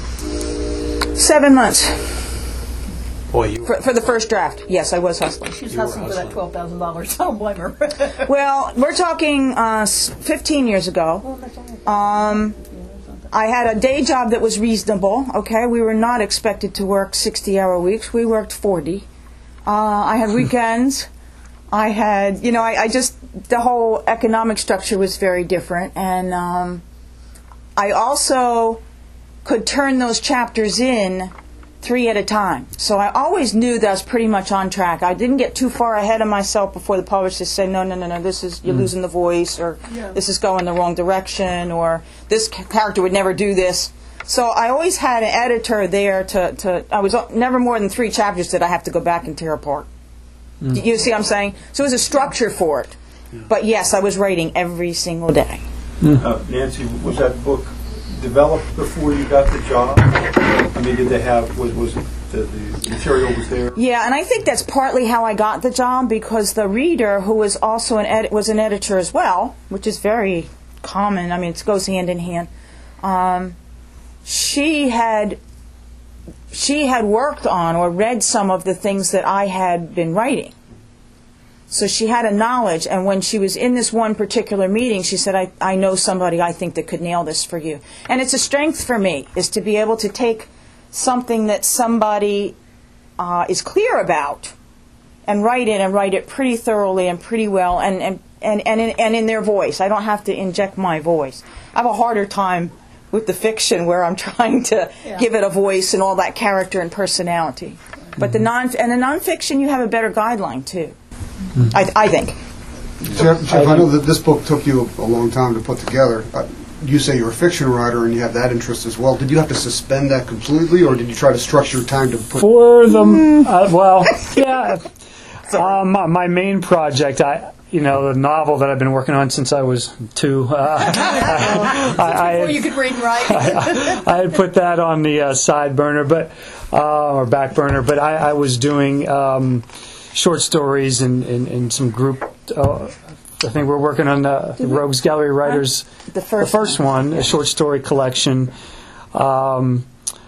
Seven months Boy, you. for, for the first draft. Yes, I was hustling. She's You were hustling for that hustling. twelve thousand dollars. I don't blame her. Well, we're talking uh, s- fifteen years ago. Um, I had a day job that was reasonable. Okay, we were not expected to work sixty-hour weeks. We worked forty. Uh, I had weekends. I had, you know, I, I just the whole economic structure was very different, and um, I also could turn those chapters in three at a time. So I always knew that I was pretty much on track. I didn't get too far ahead of myself before the publisher said, no, no, no, no, this is, you're losing the voice, or Yeah. this is going the wrong direction, or this ca- character would never do this. So I always had an editor there to, to I was never more than three chapters that I have to go back and tear apart. Do you see what I'm saying? So it was a structure for it. But yes, I was writing every single day. Uh, Nancy, was that book developed before you got the job? I mean, did they have, was, was it, the, the material was there? Yeah, and I think that's partly how I got the job, because the reader, who was also an edi- was an editor as well, which is very common. I mean, it goes hand in hand. Um, she had she had worked on or read some of the things that I had been writing. So she had a knowledge, and when she was in this one particular meeting, she said, I, I know somebody I think that could nail this for you. And it's a strength for me, is to be able to take something that somebody uh, is clear about and write it, and write it pretty thoroughly and pretty well, and, and, and, and, in, and in their voice. I don't have to inject my voice. I have a harder time with the fiction where I'm trying to Yeah. give it a voice and all that character and personality. But the non and the nonfiction, you have a better guideline too. I, I think. Jeff, Jeff, I know that this book took you a long time to put together. Uh, you say you're a fiction writer and you have that interest as well. Did you have to suspend that completely, or did you try to structure your time to put... For the, uh, well, yeah, um, my, my main project, I, you know, the novel that I've been working on since I was two. Uh, I, I, Before I, you could read and write. I, I had put that on the uh, side burner, but uh, or back burner. But I, I was doing um, short stories and, and, and some group. Uh, I think we're working on the, the Rogues Gallery Writers, The first the first one, a short story collection. Um,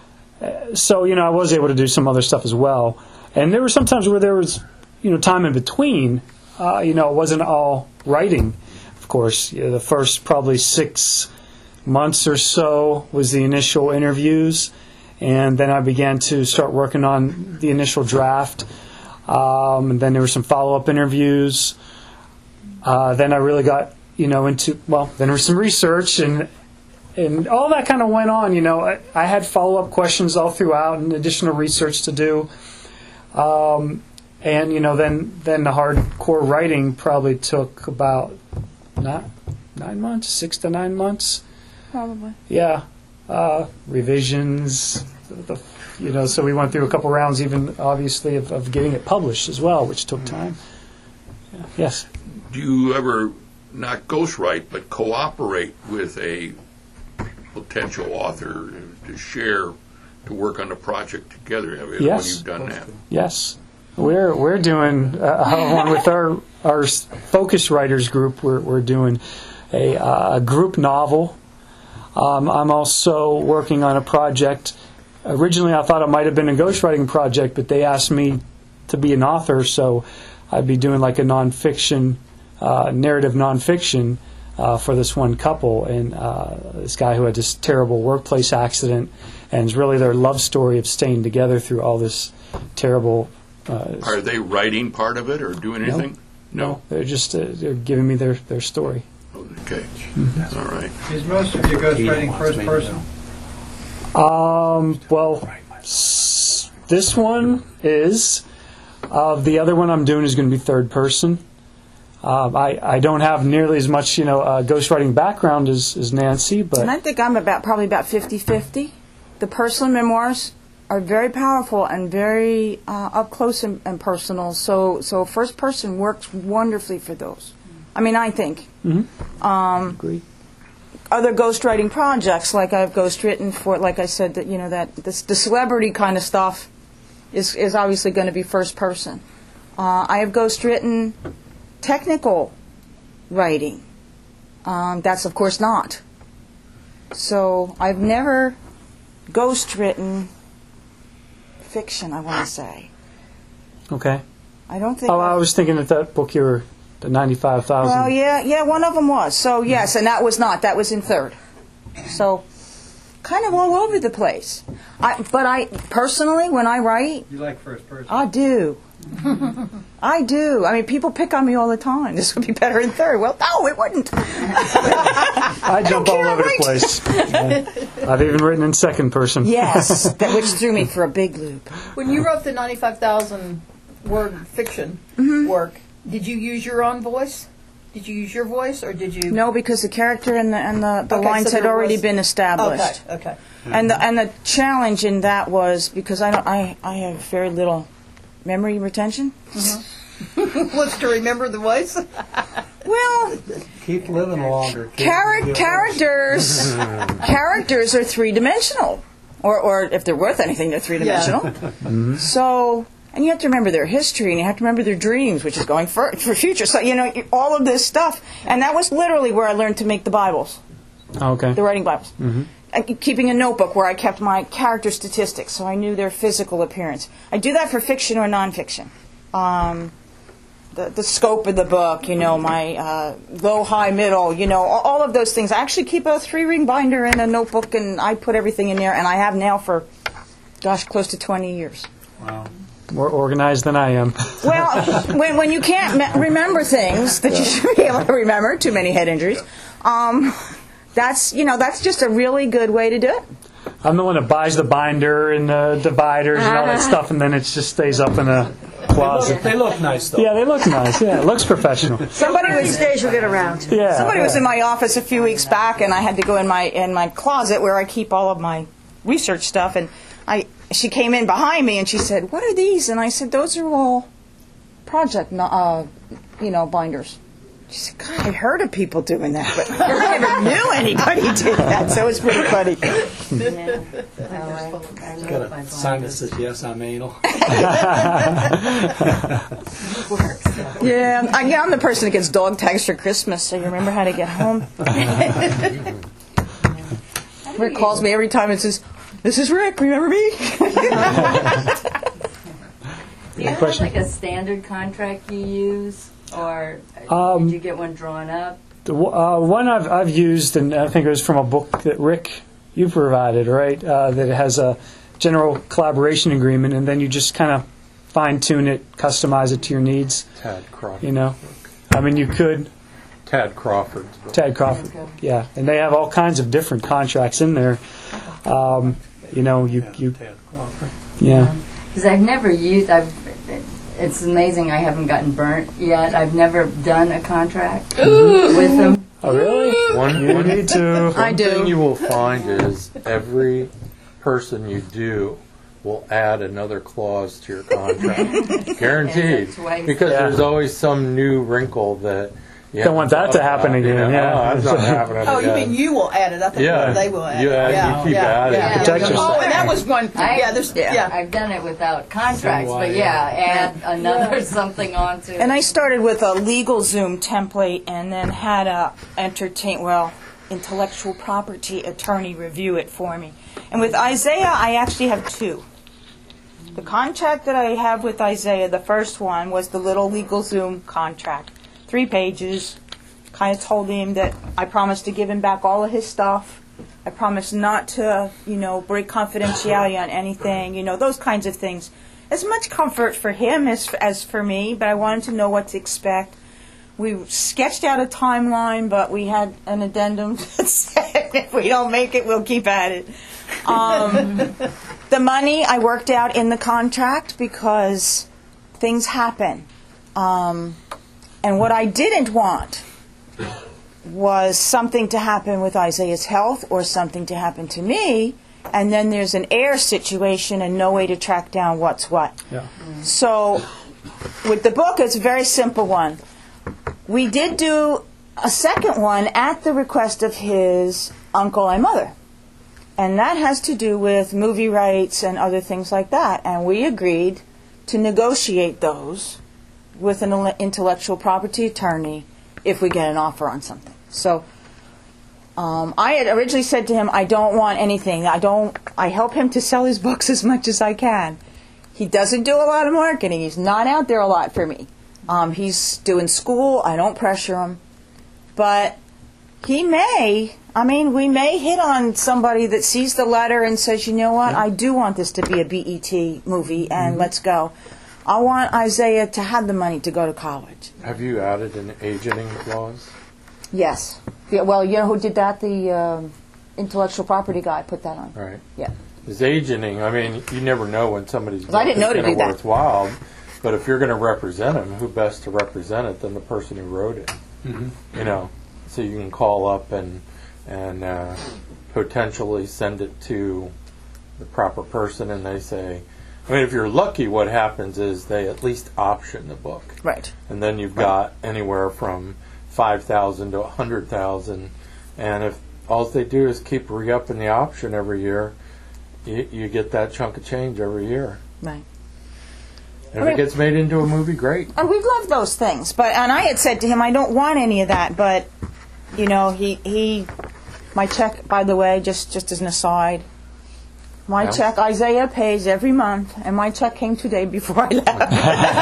so you know, I was able to do some other stuff as well. And there were some times where there was, you know, time in between. Uh, you know, it wasn't all writing. Of course, you know, the first probably six months or so was the initial interviews, and then I began to start working on the initial draft. Um, and then there were some follow-up interviews. Uh, then I really got, you know, into, well, then there was some research, and and all that kind of went on. You know, I, I had follow-up questions all throughout and additional research to do. Um, and, you know, then, then the hardcore writing probably took about not nine months, six to nine months. Probably. Yeah. Uh, revisions, the, you know, so we went through a couple rounds even, obviously, of, of getting it published as well, which took time. Yeah. Yes. Do you ever not ghostwrite, but cooperate with a potential author to share, to work on a project together? Have you, Yes. when you've done that? Yes, we're we're doing uh, one with our our Focus Writers group. We're we're doing a, uh, a group novel. Um, I'm also working on a project. Originally, I thought it might have been a ghostwriting project, but they asked me to be an author, so I'd be doing like a nonfiction, uh, narrative nonfiction uh, for this one couple, and uh, this guy who had this terrible workplace accident, and it's really their love story of staying together through all this terrible. Uh, Are they writing part of it or doing anything? no, they're just uh, they're giving me their, their story. Okay. Mm-hmm. All right. Is most of your ghostwriting first person? Um, well, s- this one is. Uh, the other one I'm doing is going to be third person. Um, I, I don't have nearly as much, you know, uh, ghostwriting background as, as Nancy, but And I think I'm about probably about fifty-fifty. The personal memoirs are very powerful and very uh, up close and, and personal. So so first person works wonderfully for those. I mean, I think. Mm-hmm. Um, agree. Other ghostwriting projects, like I've ghostwritten for, like I said, that you know that this, the celebrity kind of stuff is is obviously going to be first person. Uh, I have ghostwritten technical writing. Um, that's of course not. So I've never ghostwritten fiction, I want to say. Okay. I don't think. Oh, I've- I was thinking that that book you were, the ninety-five thousand. Well, yeah, yeah, one of them was. So yes, and that was not. That was in third. So kind of all over the place. I, but I personally, when I write, You like first person? I do. I do. I mean, people pick on me all the time. This would be better in third. Well, no, it wouldn't. I jump all over the place. Yeah. I've even written in second person. Yes, that which threw me for a big loop. When you wrote the ninety-five thousand word fiction Mm-hmm. work, did you use your own voice? Did you use your voice, or did you? No, because the character and the and the, the Okay, lines so had there already was- been established. Okay, okay. And the and the challenge in that was because I don't I I have very little memory retention. What's to remember the voice? Well, Keep living longer. Keep char- living characters characters are three dimensional, or or if they're worth anything, they're three dimensional. So. And you have to remember their history, and you have to remember their dreams, which is going for for future. So you know all of this stuff, and that was literally where I learned to make the Bibles, Okay. the writing Bibles. Mm-hmm. And keeping a notebook where I kept my character statistics, so I knew their physical appearance. I do that for fiction or nonfiction. Um, the the scope of the book, you know, my uh, low, high, middle, you know, all, all of those things. I actually keep a three ring binder and a notebook, and I put everything in there, and I have now for, gosh, close to twenty years. Wow. More organized than I am. Well, when, when you can't me- remember things that you should be able to remember, too many head injuries, um, that's, you know, that's just a really good way to do it. I'm the one that buys the binder and the dividers and all that stuff, and then it just stays up in a closet. They look nice, though. Yeah, they look nice. Yeah, it looks professional. Somebody was days will get around. Yeah. Somebody was in my office a few weeks back, and I had to go in my in my closet where I keep all of my research stuff, and I she came in behind me and she said, "What are these?" And I said, "Those are all project, uh, you know, binders." She said, "God, I heard of people doing that, but I never knew anybody did that." So it's pretty funny. Yeah. Oh, I, I love Got my a sign that binders. says, yes, I'm anal. Yeah, I, yeah, I'm the person that gets dog tags for Christmas. So you remember how to get home? Rick calls me every time and says, "This is Rick. Remember me?" Do you have like a standard contract you use, or Um, did you get one drawn up? The w- uh, one I've, I've used, and I think it was from a book that Rick, you provided, right? Uh, that it has a general collaboration agreement, and then you just kind of fine-tune it, customize it to your needs. Tad Crawford. You know? I mean, you could. Tad Crawford's book. Tad Crawford, yeah. And they have all kinds of different contracts in there. Um, you know, you... you yeah. Because I've never used. I've. It's amazing I haven't gotten burnt yet. I've never done a contract with them. Oh, really? One, You one, need to. I one do. thing you will find is every person you do will add another clause to your contract. Guaranteed. That's twice. Because Yeah. there's always some new wrinkle that you Don't want haven't that to thought happen about, you again, know, yeah. Oh, that's not happening Oh, you again. mean you will add it? I think Yeah. they will add You it. add- yeah, you keep yeah, adding. yeah. Protect Oh, yourself. and that was one. I, yeah, there's Yeah. yeah. I've done it without contracts, So, but uh, yeah, add another something onto. And I started with a LegalZoom template, and then had a entertain well intellectual property attorney review it for me. And with Isaiah, I actually have two. The contract that I have with Isaiah, the first one was the little LegalZoom contract, three pages. Kind of told him that I promised to give him back all of his stuff. I promised not to, you know, break confidentiality on anything, you know, those kinds of things. As much comfort for him as as for me, but I wanted to know what to expect. We sketched out a timeline, but we had an addendum that said if we don't make it, we'll keep at it. Um, the money I worked out in the contract because things happen. Um, and what I didn't want was something to happen with Isaiah's health or something to happen to me, and then there's an heir situation and no way to track down what's what. Yeah. So with the book, it's a very simple one. We did do a second one at the request of his uncle and mother. And that has to do with movie rights and other things like that. And we agreed to negotiate those with an intellectual property attorney if we get an offer on something. So um, I had originally said to him, I don't want anything. I don't. I help him to sell his books as much as I can. He doesn't do a lot of marketing. He's not out there a lot for me. Um, he's doing school. I don't pressure him. But he may, I mean, we may hit on somebody that sees the letter and says, you know what, I do want this to be a B E T movie, and let's go. I want Isaiah to have the money to go to college. Have you added an agenting clause? Yes. Yeah, well, you know who did that? The um, intellectual property guy put that on. Right. Yeah. Is agenting, I mean, you never know when somebody's I didn't know to gonna do that. worthwhile, but if you're going to represent them, who best to represent it than the person who wrote it? Mm-hmm. You know, so you can call up and and uh, potentially send it to the proper person, and they say, I mean, if you're lucky, what happens is they at least option the book, Right. and then you've got anywhere from five thousand to a hundred thousand, and if all they do is keep re-upping the option every year, you, you get that chunk of change every year. Right. And if it gets made into a movie, great. And we love those things. But and I had said to him, I don't want any of that. But you know, he he, my check. By the way, just just as an aside, my Yeah. check Isaiah pays every month, and my check came today before I left.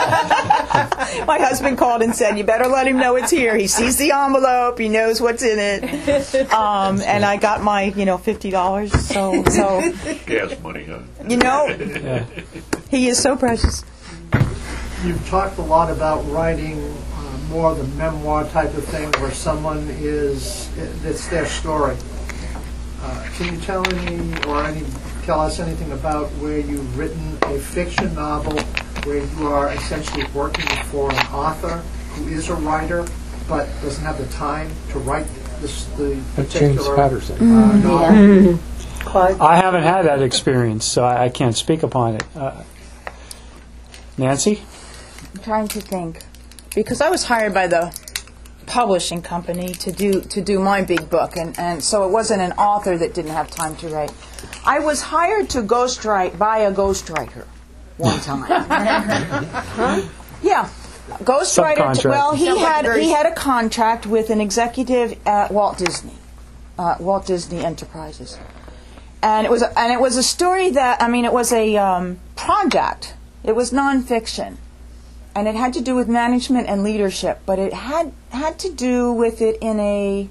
My husband called and said, "You better let him know it's here. He sees the envelope. He knows what's in it." Um, and I got my you know fifty dollars. So so Gas money, huh? you know, he is so precious. You've talked a lot about writing uh, more the memoir type of thing where someone is, it's their story. Uh, can you tell me, or any, tell us anything about where you've written a fiction novel where you are essentially working for an author who is a writer but doesn't have the time to write this, the particular James Patterson. uh, novel? Mm-hmm. I haven't had that experience, so I, I can't speak upon it. Uh, Nancy? I'm trying to think. Because I was hired by the publishing company to do to do my big book, and, and so it wasn't an author that didn't have time to write. I was hired to ghostwrite by a ghostwriter one time. Huh? Yeah. Ghostwriter. To, well, he Sounds like had very- he had a contract with an executive at Walt Disney, uh, Walt Disney Enterprises, and it was a, and it was a story that I mean it was a um, project. It was nonfiction, and it had to do with management and leadership, but it had had to do with it in a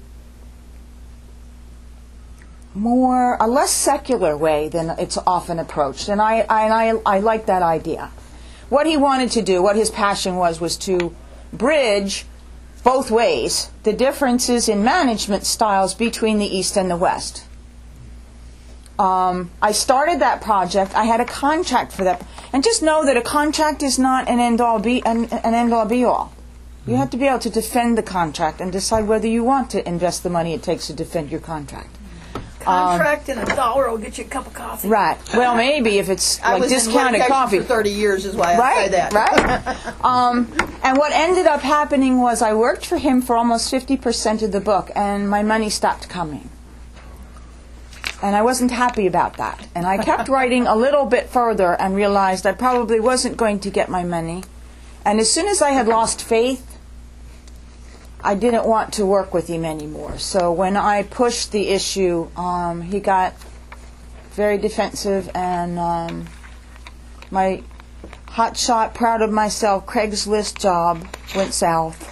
more a less secular way than it's often approached, and I I, and I, I like that idea. What he wanted to do, what his passion was, was to bridge both ways the differences in management styles between the East and the West. Um, I started that project. I had a contract for that, and just know that a contract is not an end all be an, an end all be all. You have to be able to defend the contract and decide whether you want to invest the money it takes to defend your contract. Contract and a dollar will get you a cup of coffee. Right. Well, maybe if it's I like was in discounted litigation coffee. for thirty years is why I right, say that. Right. um, and what ended up happening was I worked for him for almost fifty percent of the book, and my money stopped coming. And I wasn't happy about that. And I kept writing a little bit further and realized I probably wasn't going to get my money. And as soon as I had lost faith, I didn't want to work with him anymore. So when I pushed the issue, um, he got very defensive, and um, my hotshot, proud of myself, Craigslist job went south.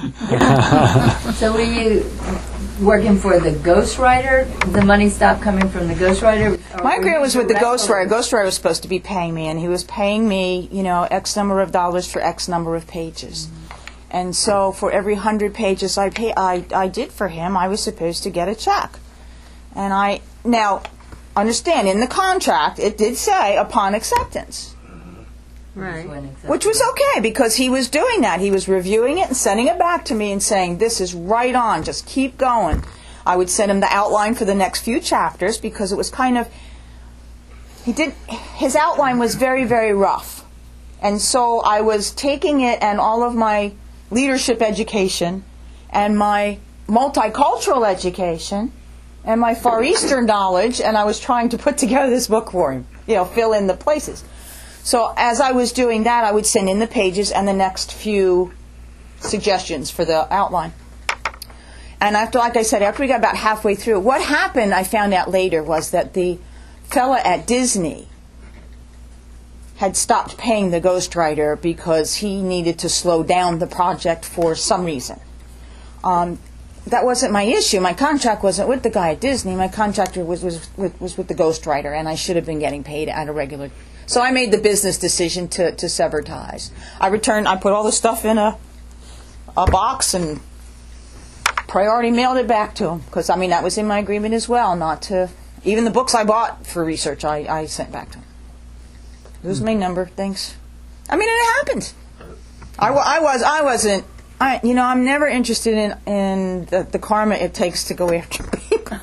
So were you working for the ghostwriter? The money stopped coming from the ghostwriter? Or My were agreement you was with the direct ghostwriter. over- Ghostwriter was supposed to be paying me, and he was paying me, you know, X number of dollars for X number of pages. And so for every hundred pages I pay, I, I did for him, I was supposed to get a check. And I now understand in the contract it did say upon acceptance, Right. which was okay because he was doing that. He was reviewing it and sending it back to me and saying, "This is right on. Just keep going." I would send him the outline for the next few chapters because it was kind of he did his outline was very very rough, and so I was taking it and all of my leadership education and my multicultural education and my Far Eastern knowledge, and I was trying to put together this book for him, you know, fill in the places. So as I was doing that, I would send in the pages and the next few suggestions for the outline. And after, like I said, after we got about halfway through, what happened, I found out later, was that the fella at Disney had stopped paying the ghostwriter because he needed to slow down the project for some reason. Um, that wasn't my issue. My contract wasn't with the guy at Disney. My contract was, was, with, was with the ghostwriter, and I should have been getting paid at a regular... So I made the business decision to, to sever ties. I returned, I put all the stuff in a, a box and priority mailed it back to him. Because, I mean, that was in my agreement as well, not to... Even the books I bought for research, I, I sent back to him. Lose my number, thanks. I mean, it happened. I, wa- I was, I wasn't, I, you know, I'm never interested in, in the, the karma it takes to go after people.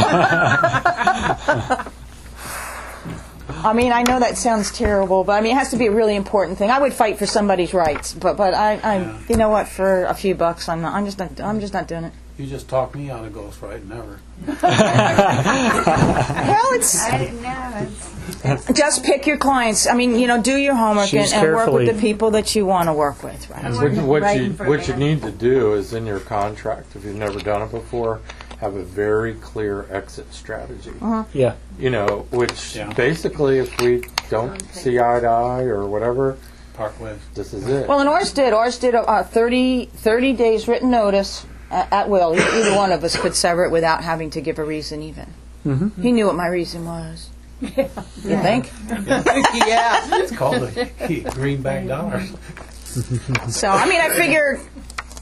I mean, I know that sounds terrible, but I mean, it has to be a really important thing. I would fight for somebody's rights, but but I, I Yeah. you know what? For a few bucks, I'm not. I'm just not. I'm just not doing it. You just talked me out of ghostwriting, never. Hell, it's. I didn't know. It's, Just pick your clients. I mean, you know, do your homework and, Choose and work with carefully. the people that you want to work with. Right? I'm What, working- what writing you for what you Anna. need to do is in your contract, if you've never done it before, have a very clear exit strategy. Uh-huh. Yeah. You know, which Yeah. basically, if we don't see eye to eye or whatever, Park ways. this is it. Well, and ours did. Ours did a uh, thirty, thirty days written notice at, at will. E- Either one of us could sever it without having to give a reason even. Mm-hmm. He knew what my reason was. You think? Yeah. It's called the greenback dollars. So, I mean, I figured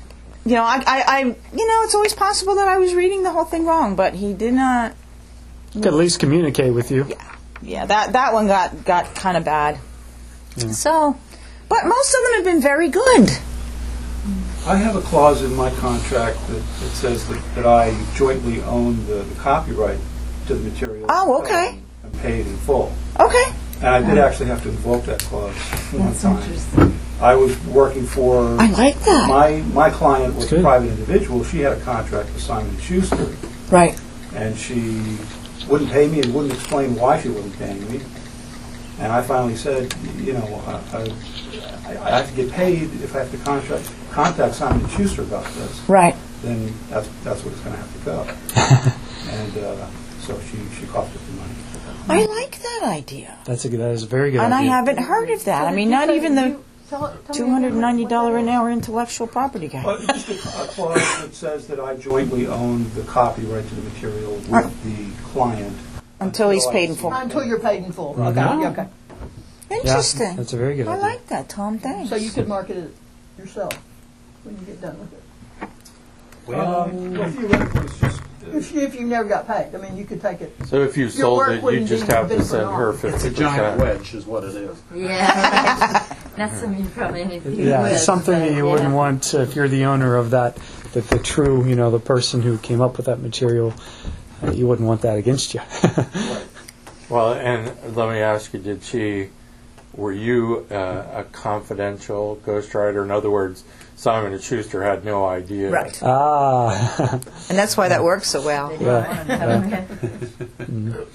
you know, I, I, I, you know, it's always possible that I was reading the whole thing wrong, but he did not. He could at least communicate with you. Yeah, yeah. That that one got got kind of bad. Yeah. So, but most of them have been very good. I have a clause in my contract that, that says that, that I jointly own the, the copyright to the material. Oh, okay. And paid in full. Okay. And I did actually have to invoke that clause one That's time. interesting. I was working for. I like that. My my client was That's a good. private individual. She had a contract with Simon and Schuster, Right. and she wouldn't pay me and wouldn't explain why she wasn't paying me. And I finally said, you know, I, I, I have to get paid if I have to contract, contact Simon and Schuster about this. Right. Then that's that's what it's going to have to go. And uh, so she she coughed up the money. I like that idea, That's a good. That is a very good and I idea. haven't heard of that. I mean, not even the two hundred ninety dollars an hour intellectual property guy. Well, just a, a clause that says that I jointly own the copyright to the material with Right. the client Until he's I paid in see- full. Until you're paid in full. Right Okay, now. yeah, okay. Interesting. Yeah, that's a very good I idea. like that, Tom. Thanks. So you could market it yourself when you get done with it. Um, well, theoretically, it's just. If you, if you never got paid, I mean, you could take it. So if you Your sold work it, you wouldn't just be have to bid for send her naught. fifty It's a percent. giant wedge is what it is. Yeah. Not something you probably need to Yeah, with, it's something but, that you yeah. wouldn't want uh, if you're the owner of that, that the true, you know, the person who came up with that material, uh, you wouldn't want that against you. Well, and let me ask you, did she, were you uh, a confidential ghostwriter? In other words, Simon and Schuster had no idea. Right. Ah. And that's why that works so well. Yeah. Yeah. Mhm.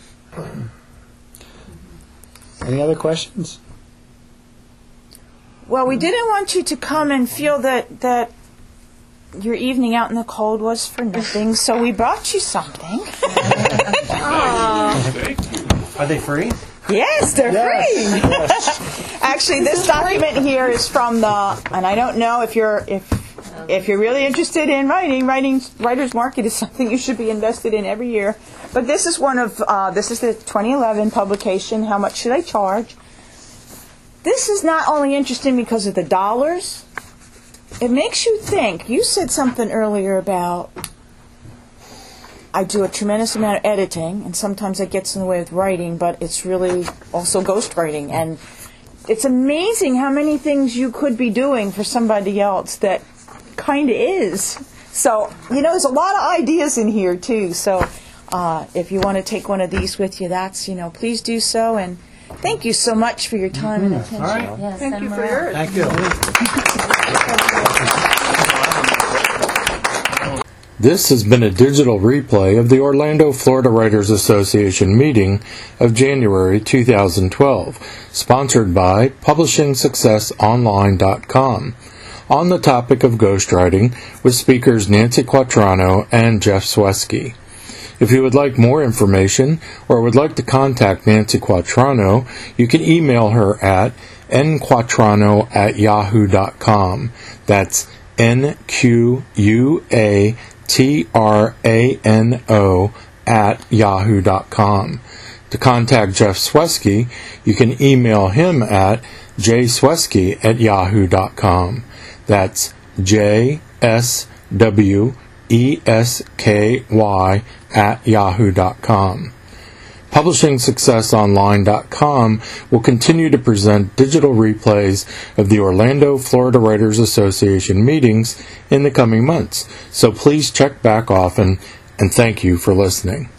Any other questions? Well, we didn't want you to come and feel that, that your evening out in the cold was for nothing, so we brought you something. Are they free? Yes, they're free. Actually, this document here is from the, and I don't know if you're if if you're really interested in writing. Writing Writers Market is something you should be invested in every year. But this is one of uh, this is the twenty eleven publication. How much should I charge? This is not only interesting because of the dollars. It makes you think. You said something earlier about I do a tremendous amount of editing, and sometimes that gets in the way with writing, but it's really also ghostwriting. And it's amazing how many things you could be doing for somebody else that kind of is. So, you know, there's a lot of ideas in here, too. So uh, if you want to take one of these with you, that's, you know, please do so. And thank you so much for your time and attention. All right. Yes, Thank send you them for around. yours. Thank you. This has been a digital replay of the Orlando, Florida Writers Association meeting of January two thousand twelve, sponsored by Publishing Success Online dot com, on the topic of ghostwriting with speakers Nancy Quattrano and Jeff Swesky. If you would like more information or would like to contact Nancy Quattrano, you can email her at n quattrano at yahoo dot com. That's N Q U A T R A N O at yahoo dot com. To contact Jeff Swesky, you can email him at j swesky at yahoo dot com. That's J S W E S K Y at yahoo dot com. Publishing Success Online dot com will continue to present digital replays of the Orlando, Florida Writers Association meetings in the coming months, so please check back often, and thank you for listening.